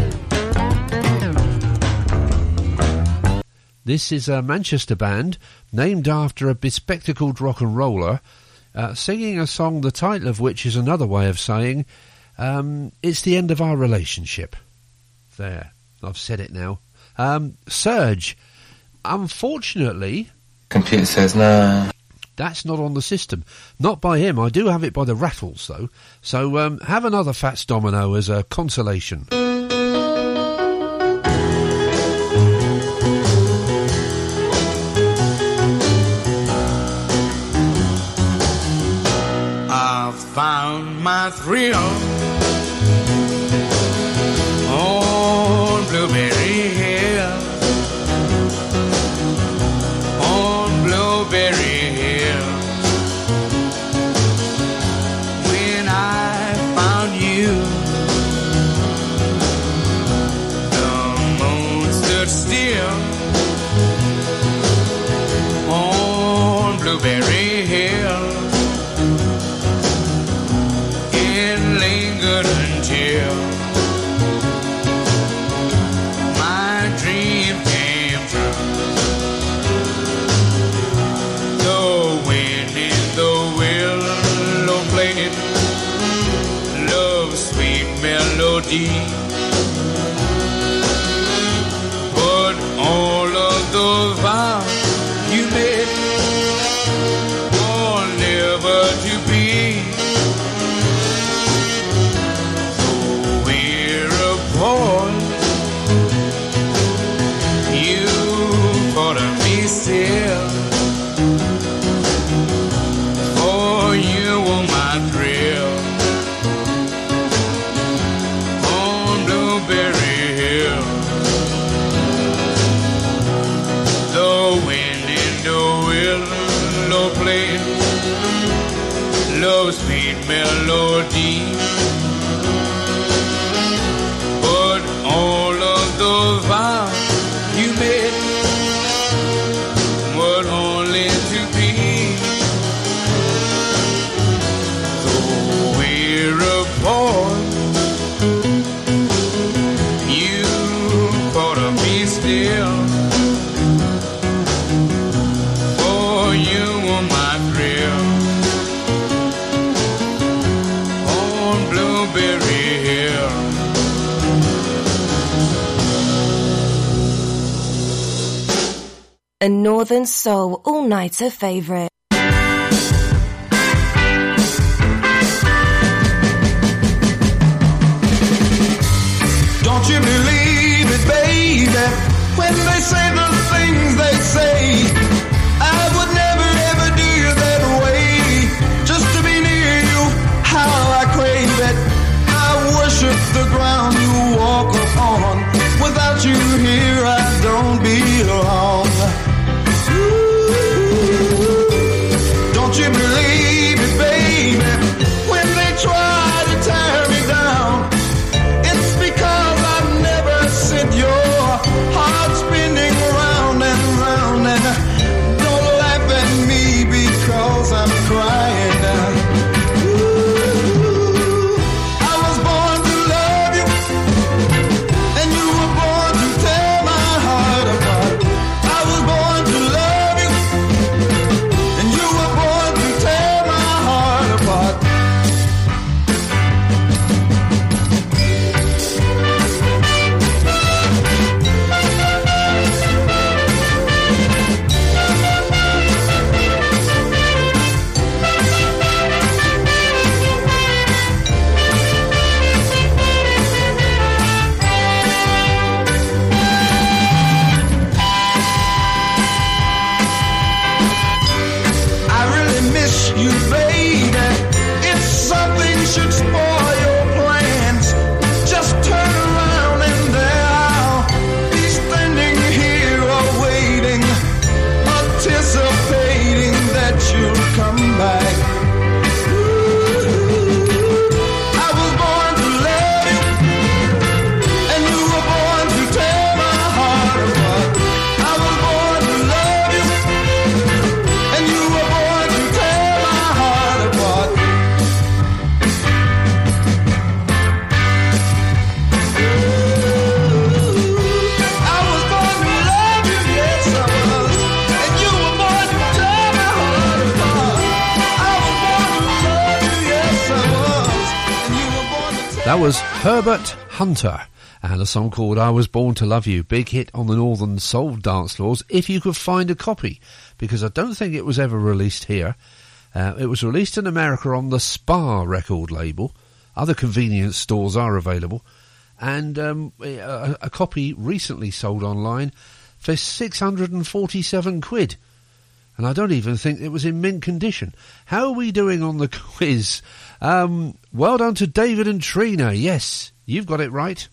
This is a Manchester band named after a bespectacled rock and roller, singing a song the title of which is another way of saying it's the end of our relationship. There, I've said it now. Surge, unfortunately... Computer says no. That's not on the system. Not by him. I do have it by the Rattles, though. So have another Fats Domino as a consolation. Found my thrill on Blueberry Hill, on Blueberry Hill. When I found you, the moon stood still on Blueberry Hill. Until my dream came true. The wind in the willow played love's sweet melody, but all of the vows you made are never to be. You thought of me still, for you were my thrill on Blueberry Hill. The wind in the willow played love's sweet melody, all of the vows you made were only to be. Though we're apart, you thought of me still. dear. Oh, you were my thrill on Blueberry Hill. A Northern Soul all-nighter favourite. Don't you believe it, baby, when they say the things they say? I would never ever do you that way, just to be near you, how I crave it. I worship the ground you walk upon. Without you here I don't belong. Don't you believe it, baby, when they try to tear me down? It's because I've never sent your heart spinning round and round. And don't laugh at me because I'm crying. I was born to love you, and you were born to tear my heart apart. I was born to love you, and you were born to tear my heart apart. I really miss you, baby. If something should spoil your plans, just turn around and there I'll be standing here awaiting, anticipating that you'll come back. I was born to love you, and you were born to tear my heart apart. I was born to love you, and you were born to tear my heart apart. I was born to love you, yes I was, and you were born to tear my heart apart. I was born to love you, yes I was, and you were born to tear. That was Herbert Hunter and a song called I Was Born to Love You. Big hit on the Northern Soul dance floors, if you could find a copy, because I don't think it was ever released here. It was released in America on the Spa record label. Other convenience stores are available. And a copy recently sold online for 647 quid. And I don't even think it was in mint condition. How are we doing on the quiz? Well done to David and Trina. Yes, you've got it right.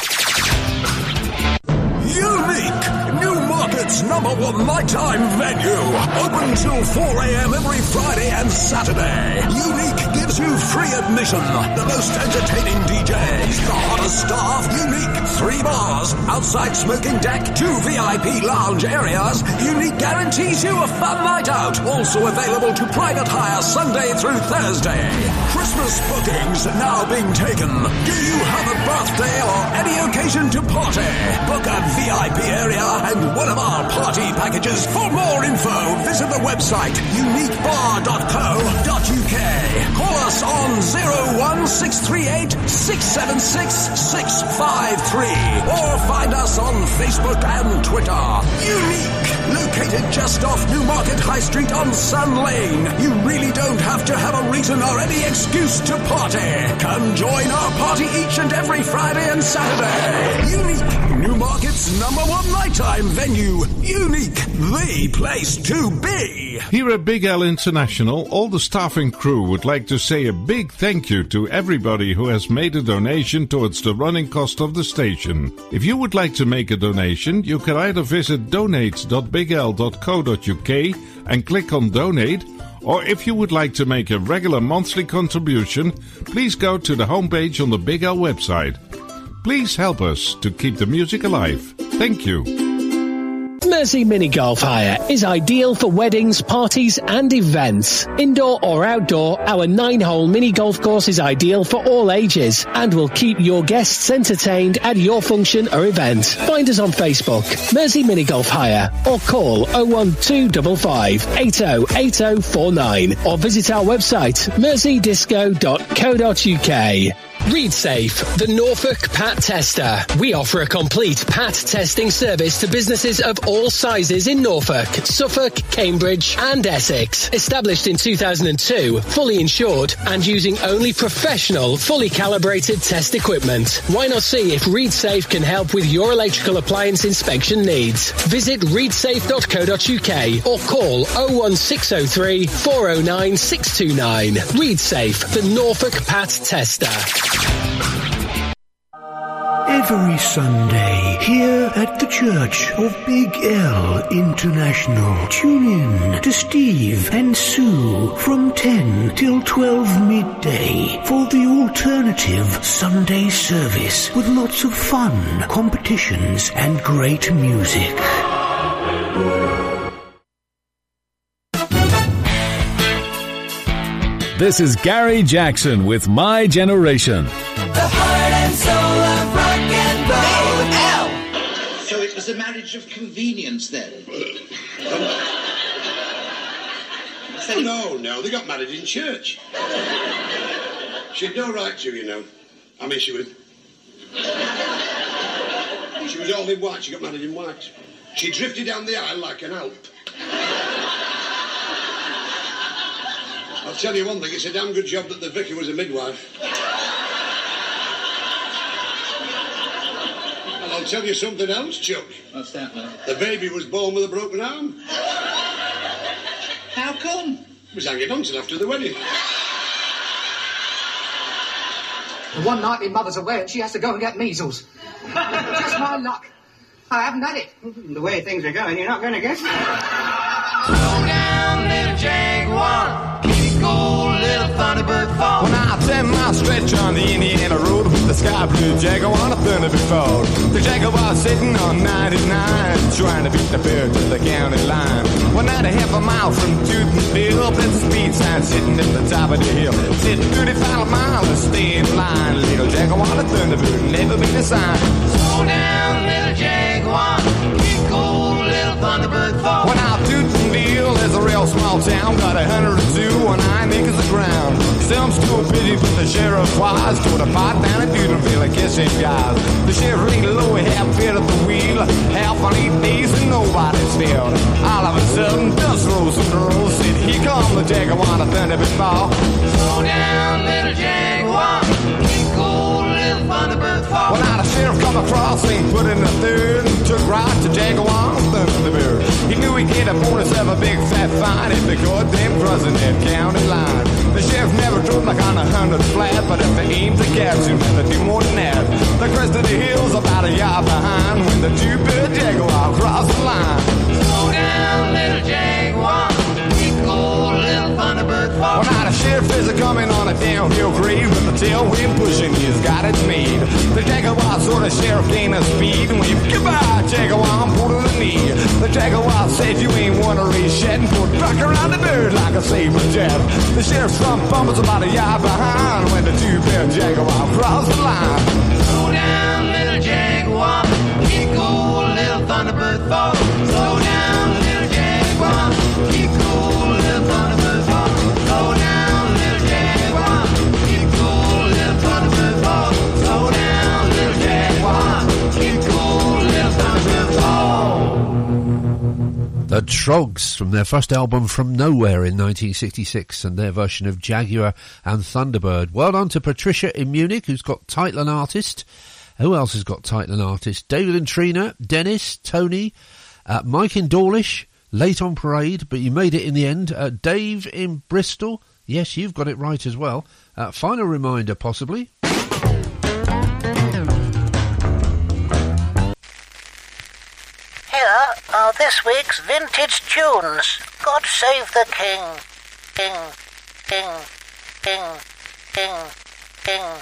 Unique! Newmarket's #1 nighttime venue. Open till 4 a.m. every Friday and Saturday. Unique gives you free admission. The most entertaining DJs, the hottest staff. Unique 3 bars, outside smoking deck, 2 VIP lounge areas. Unique guarantees you a fun night out. Also available to private hire Sunday through Thursday. Christmas bookings now being taken. Do you have a birthday or any occasion to party? Book a VIP area and one of our party packages. For more info, visit the website uniquebar.co.uk. Call us on 01638 676 653 or find us on Facebook and Twitter. Unique, located just off Newmarket High Street on Sun Lane. You really don't have to have a reason or any excuse to party. Come join our party each and every Friday and Saturday. Unique, Newmarket's #1 nighttime venue. Unique, the place to be. Here at Big L International, all the staff and crew would like to say a big thank you to everybody who has made a donation towards the running cost of the station. If you would like to make a donation, you can either visit donate.bigl.co.uk and click on donate, or if you would like to make a regular monthly contribution, please go to the homepage on the Big L website. Please help us to keep the music alive. Thank you. Mersey Mini Golf Hire is ideal for weddings, parties and events. Indoor or outdoor, our 9-hole mini golf course is ideal for all ages and will keep your guests entertained at your function or event. Find us on Facebook, Mersey Mini Golf Hire, or call 01255 808049 or visit our website merseydisco.co.uk. ReadSafe, the Norfolk Pat Tester. We offer a complete Pat testing service to businesses of all sizes in Norfolk, Suffolk, Cambridge and Essex. Established in 2002, fully insured and using only professional, fully calibrated test equipment. Why not see if ReadSafe can help with your electrical appliance inspection needs? Visit readsafe.co.uk or call 01603 409 629. ReadSafe, the Norfolk Pat Tester. Every Sunday, here at the Church of Big L International, tune in to Steve and Sue from 10 till 12 midday for the alternative Sunday service with lots of fun, competitions and great music. This is Gary Jackson with My Generation. The heart and soul of rock and roll. Al! So it was a marriage of convenience then? No, they got married in church. She had no right to, you know. I mean, she was all in white. She got married in white. She drifted down the aisle like an Alp. I'll tell you one thing, it's a damn good job that the vicar was a midwife. And I'll tell you something else, Chuck. What's that, man? The baby was born with a broken arm. How come? It was hanging on till after the wedding. And one night my mother's away and she has to go and get measles. Just my luck. I haven't had it. The way things are going, you're not going to get it. Slow down, little Jaguar. Old little Thunderbird fall. When I 10 mile stretch on the Indiana Road with the sky blue Jaguar on a Thunderbird fall. The Jaguar sitting on 99, trying to beat the bear to the county line. One night a half a mile from Tootenville, there's a speed sign sitting at the top of the hill. Said 35 miles to stay in line. Little Jaguar on a Thunderbird, never been a sign. Slow down, little Jaguar. Kick old little Thunderbird fall. When out Tootenville is a real small town, got 102 on 9 acres of ground. Some still busy with the sheriff's wives, toward a pot down at Doodleville and kissing guys. The sheriff laid low, half fit at the wheel, half on 8 days and nobody's failed. All of a sudden, dust rose from the road, said, here come the Jaguar, a Thunderbird fall. Slow down, little Jaguar. Kick old little Thunderbird fall. Well, now the sheriff come across and put in a third and took right to Jaguar, Thunderbird. He knew he'd get a bonus of a big fat fine if they caught them crossing that county line. The sheriff never drove like on 100 flat, but if they aimed to catch him, they'd do more than that. The crest of the hill's about a yard behind when the two-bit Jaguar crossed the line. Slow down, little Jaguar. Kick old little Thunderbird fall. Well, now the sheriff is coming on a downhill grade with the tailwind pushing, he's got it made. The Jaguar saw the sheriff gain a speed and waved, goodbye, Jaguar, pulled to the knee. The Jaguar said, you ain't want to race yet, and put back around the bird like a saber jet. The sheriff's front bump was about a yard behind when the two-pair Jaguar crossed the line. Slow down, little Jaguar. Kick old little Thunderbird fall. Slow down, little Jaguar. Kick old little Thunderbird fall. Slow down, little Jaguar. Kick old little Thunderbird fall. Slow down, little Jaguar. Kick old little Thunderbird fall. The Trogs from their first album From Nowhere in 1966 and their version of Jaguar and Thunderbird. Well done to Patricia in Munich, who's got Title and Artist. Who else has got Title and Artist? David and Trina, Dennis, Tony, Mike in Dawlish, Late on Parade, but you made it in the end. Dave in Bristol. Yes, you've got it right as well. Final reminder, possibly. Here are this week's vintage tunes. God save the King. King, King, King, King, King.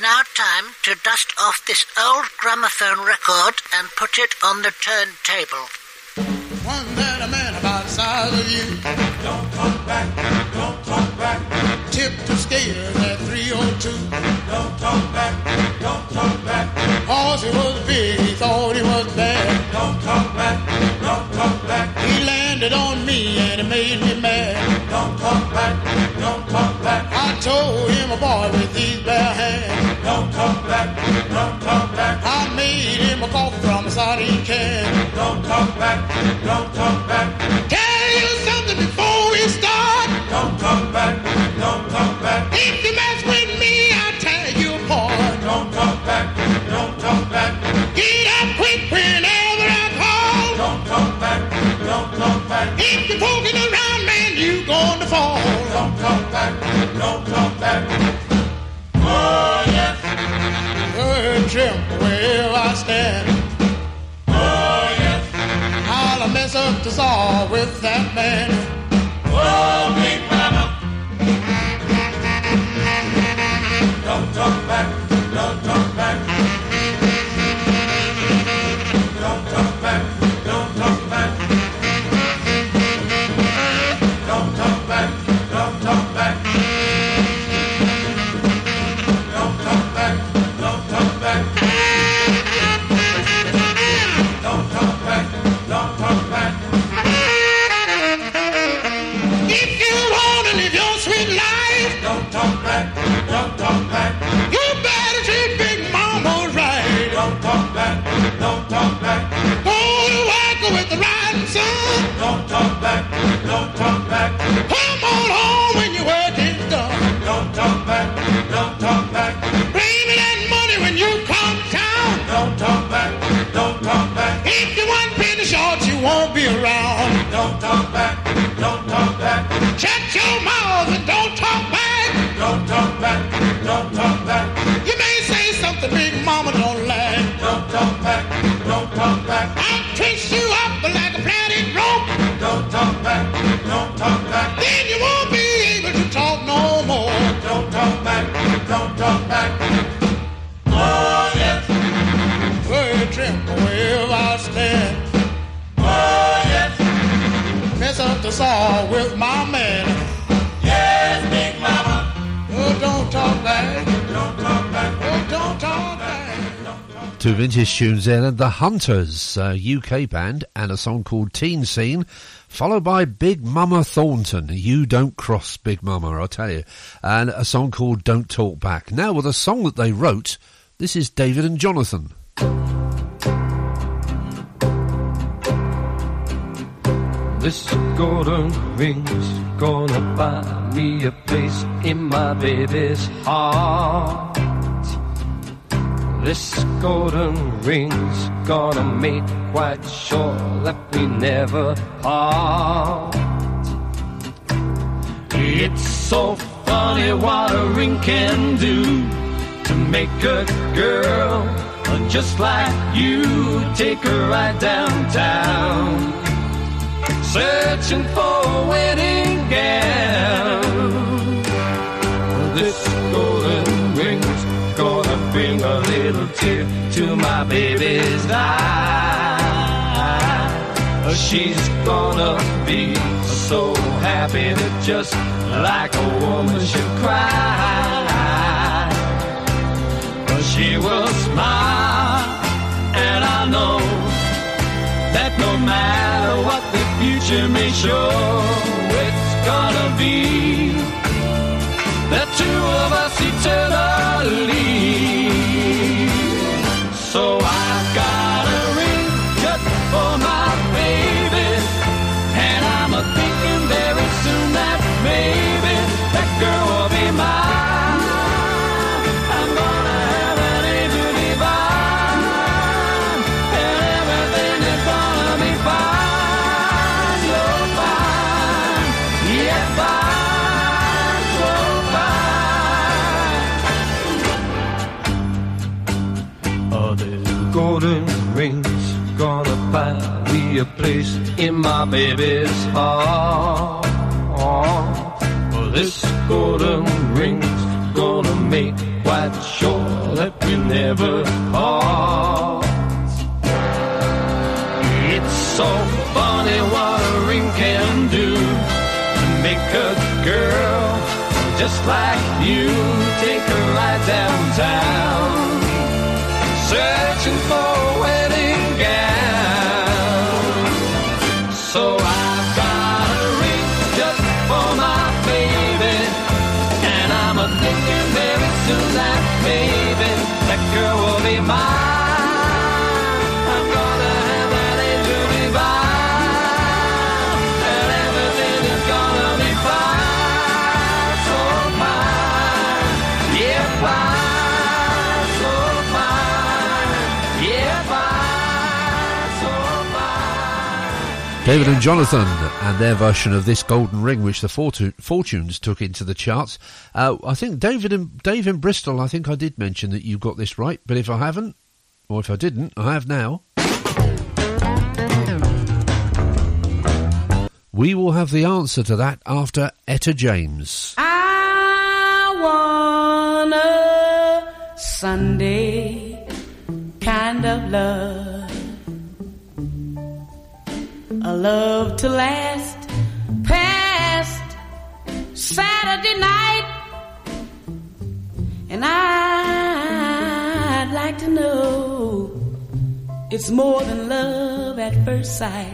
now time to dust off this old gramophone record and put it on the turntable. One that a man about the size of you. Don't talk back, don't talk back. Tip to scales at 302. Don't talk back, don't talk back. Cause he was big, he thought he was bad. Don't talk back, don't talk back. He landed on me and it made me mad. Don't talk back, don't talk back. I told him, a boy with these bare hands. Don't talk back, don't talk back. I made him a coffee from a sardine can. Don't talk back, don't talk back. Tell you something before we start. Don't talk back, don't talk back. If you mess with me, I'll tear you apart. Don't talk back, don't talk back. Get up quick whenever I call. Don't talk back, don't talk back. If you're poking around, man, you going to fall. Don't talk back, don't talk back. Oh, yes. Good trim where I stand. Oh, yes. I'll mess up the saw with that man. Oh, big mama. Don't talk back, don't talk back. Don't talk back, don't talk back. Don't talk back, don't talk back. Don't talk back, don't talk back. Don't talk back, don't talk back. If you wanna live your sweet life, don't talk back, don't talk back. You better treat Big Mama right. Don't talk back, don't talk back. Go to work with the riding son. Don't talk back, don't talk back. Come on home when your work is done. Don't talk back, don't talk back. Bring me that money when you come down. Don't talk back, don't talk back. If you want penny short, you won't be around. Don't talk back, don't talk back. Shut your mouth and don't talk back. Don't talk back, don't talk back. You may say something Big Mama don't like. Don't talk back, don't talk back. I'll twist you up like a plaited rope. Don't talk back, don't talk back. Then you won't be able to talk no more. Don't talk back, don't talk back. Oh, yes. Word trim where I stand. Oh, yes. Mess up the saw with my man. Yes, Big Mama. Oh, don't talk back, don't talk back. Oh, don't talk back. Two vintage tunes in, and The Hunters, a UK band, and a song called Teen Scene, followed by Big Mama Thornton. You don't cross Big Mama, I'll tell you. And a song called Don't Talk Back. Now, with a song that they wrote, this is David and Jonathan. This golden ring's gonna buy me a place in my baby's heart. This golden ring's gonna make quite sure that we never part. It's so funny what a ring can do to make a girl just like you take her right downtown, searching for a wedding gown. This golden ring's gonna bring a little tear to my baby's eye. She's gonna be so happy that just like a woman should cry. She will smile, and I know that no matter what the future may show, it's gonna be the two of us eternally. So I've got a ring just for my baby, and I'm a-thinking very soon that maybe that girl will be mine. I'm gonna have an angel divine, and everything is gonna be fine, so fine, yeah, fine, so fine. Oh, this golden ring's gonna find me a place in my baby's heart. Oh, this golden ring's gonna make quite sure that we never part. It's so funny what a ring can do to make a girl just like you take her right downtown, searching for a wedding gown. So I've got a ring just for my baby, and I'm a thinking very soon that maybe that girl will be mine. I'm gonna have that angel divine, and everything is gonna be fine, so fine, yeah, fine, so fine, yeah, fine, so fine. David and Jonathan and their version of This Golden Ring, which the Fortunes took into the charts. I think Dave in Bristol, I think I did mention that you got this right, but if I haven't, or if I didn't, I have now. We will have the answer to that after Etta James. I want a Sunday kind of love, a love to last past Saturday night, and I'd like to know it's more than love at first sight.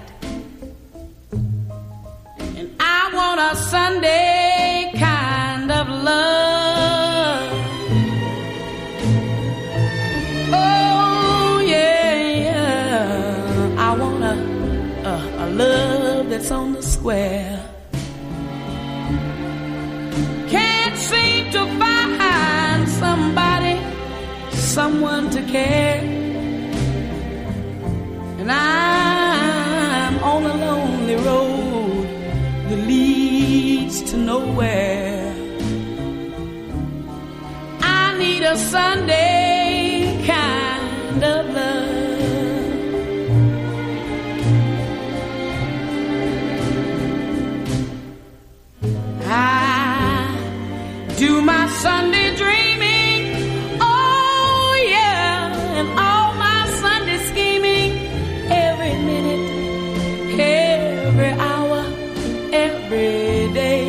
And I want a Sunday kind of love. Oh yeah, yeah. I want a love that's on the square. Can't seem to find somebody, someone to care, and I'm on a lonely road that leads to nowhere. I need a Sunday kind of love. I do my Sunday dreaming, oh yeah, and all my Sunday scheming, every minute, every hour, every day.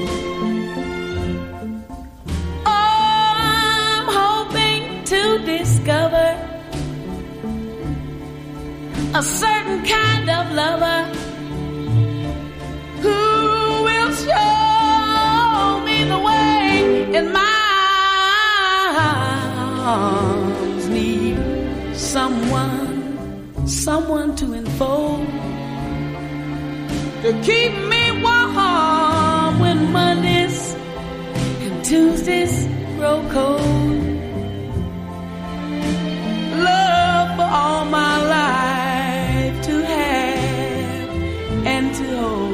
Oh, I'm hoping to discover a certain kind of lover who will show the way in my arms. Need someone to enfold, to keep me warm when Mondays and Tuesdays grow cold. Love for all my life to have and to hold.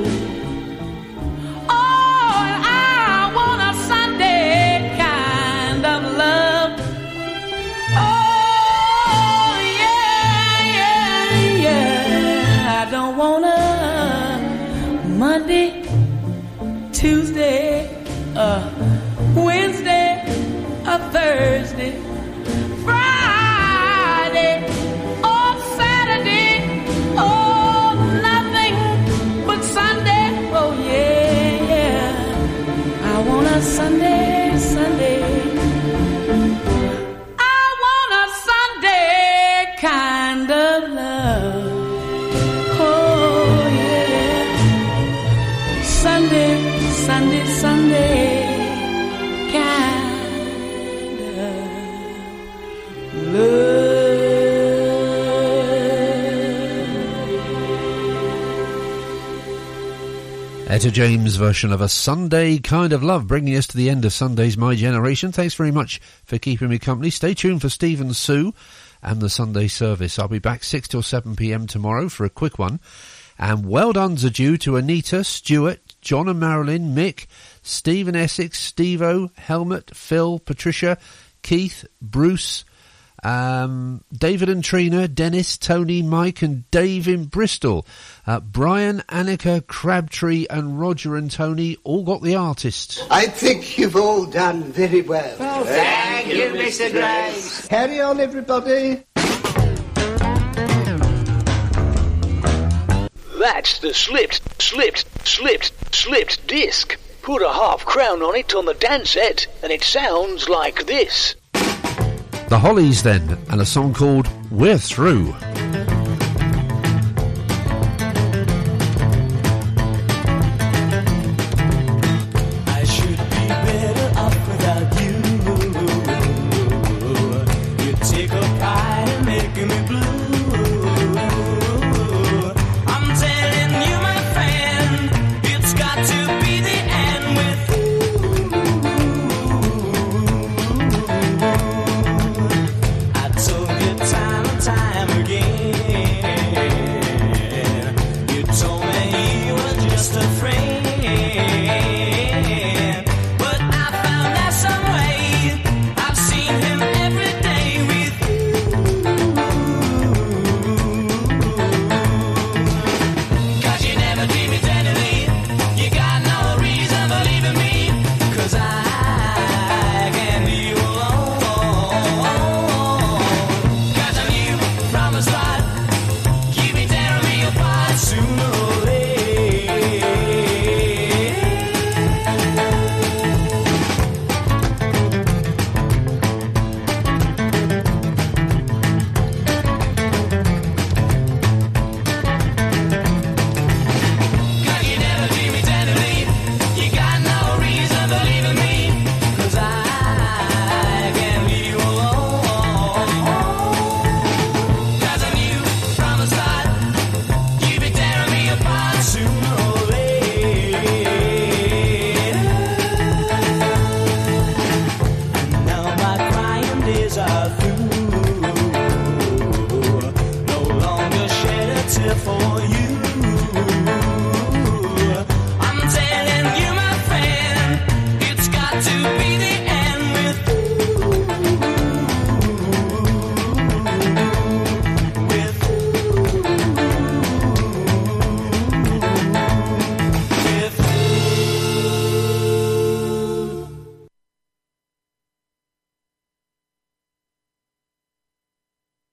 Monday, Tuesday, Wednesday, Thursday, Friday, or Saturday, oh, nothing but Sunday, oh yeah, I want a Sunday, I want a Sunday kind of love. Sunday kind of love. Etta James' version of A Sunday Kind of Love, bringing us to the end of Sunday's My Generation. Thanks very much for keeping me company. Stay tuned for Steve and Sue and the Sunday service. I'll be back 6 till 7 p.m. tomorrow for a quick one. And well done's are due to Anita, Stuart, John and Marilyn, Mick, Stephen Essex, Steve-O, Helmut, Phil, Patricia, Keith, Bruce, David and Trina, Dennis, Tony, Mike and Dave in Bristol. Brian, Annika, Crabtree and Roger and Tony all got the artist. I think you've all done very well. Oh, thank you, Mr. Grace. Carry on, everybody. That's the slipped disc. Put a half crown on it on the dance set, and it sounds like this. The Hollies then, and a song called We're Through. I should be better off without you. You take a pride in making me blue. I'm telling you, my friend, it's got to be the end with you. I told you time and time again. You told me you were just a friend. But I found out some way. I've seen him every day with you. 'Cause you never treat me tenderly. You got no reason for leaving me. 'Cause I can't leave you alone. 'Cause I knew from the start you'd be tearing me apart sooner or Cause you never treat me tenderly. You got no reason for leaving me. 'Cause I can't leave you alone. 'Cause I knew from the start you'd be tearing me apart sooner or later. And now my crying days are through. No longer shed a tear for you.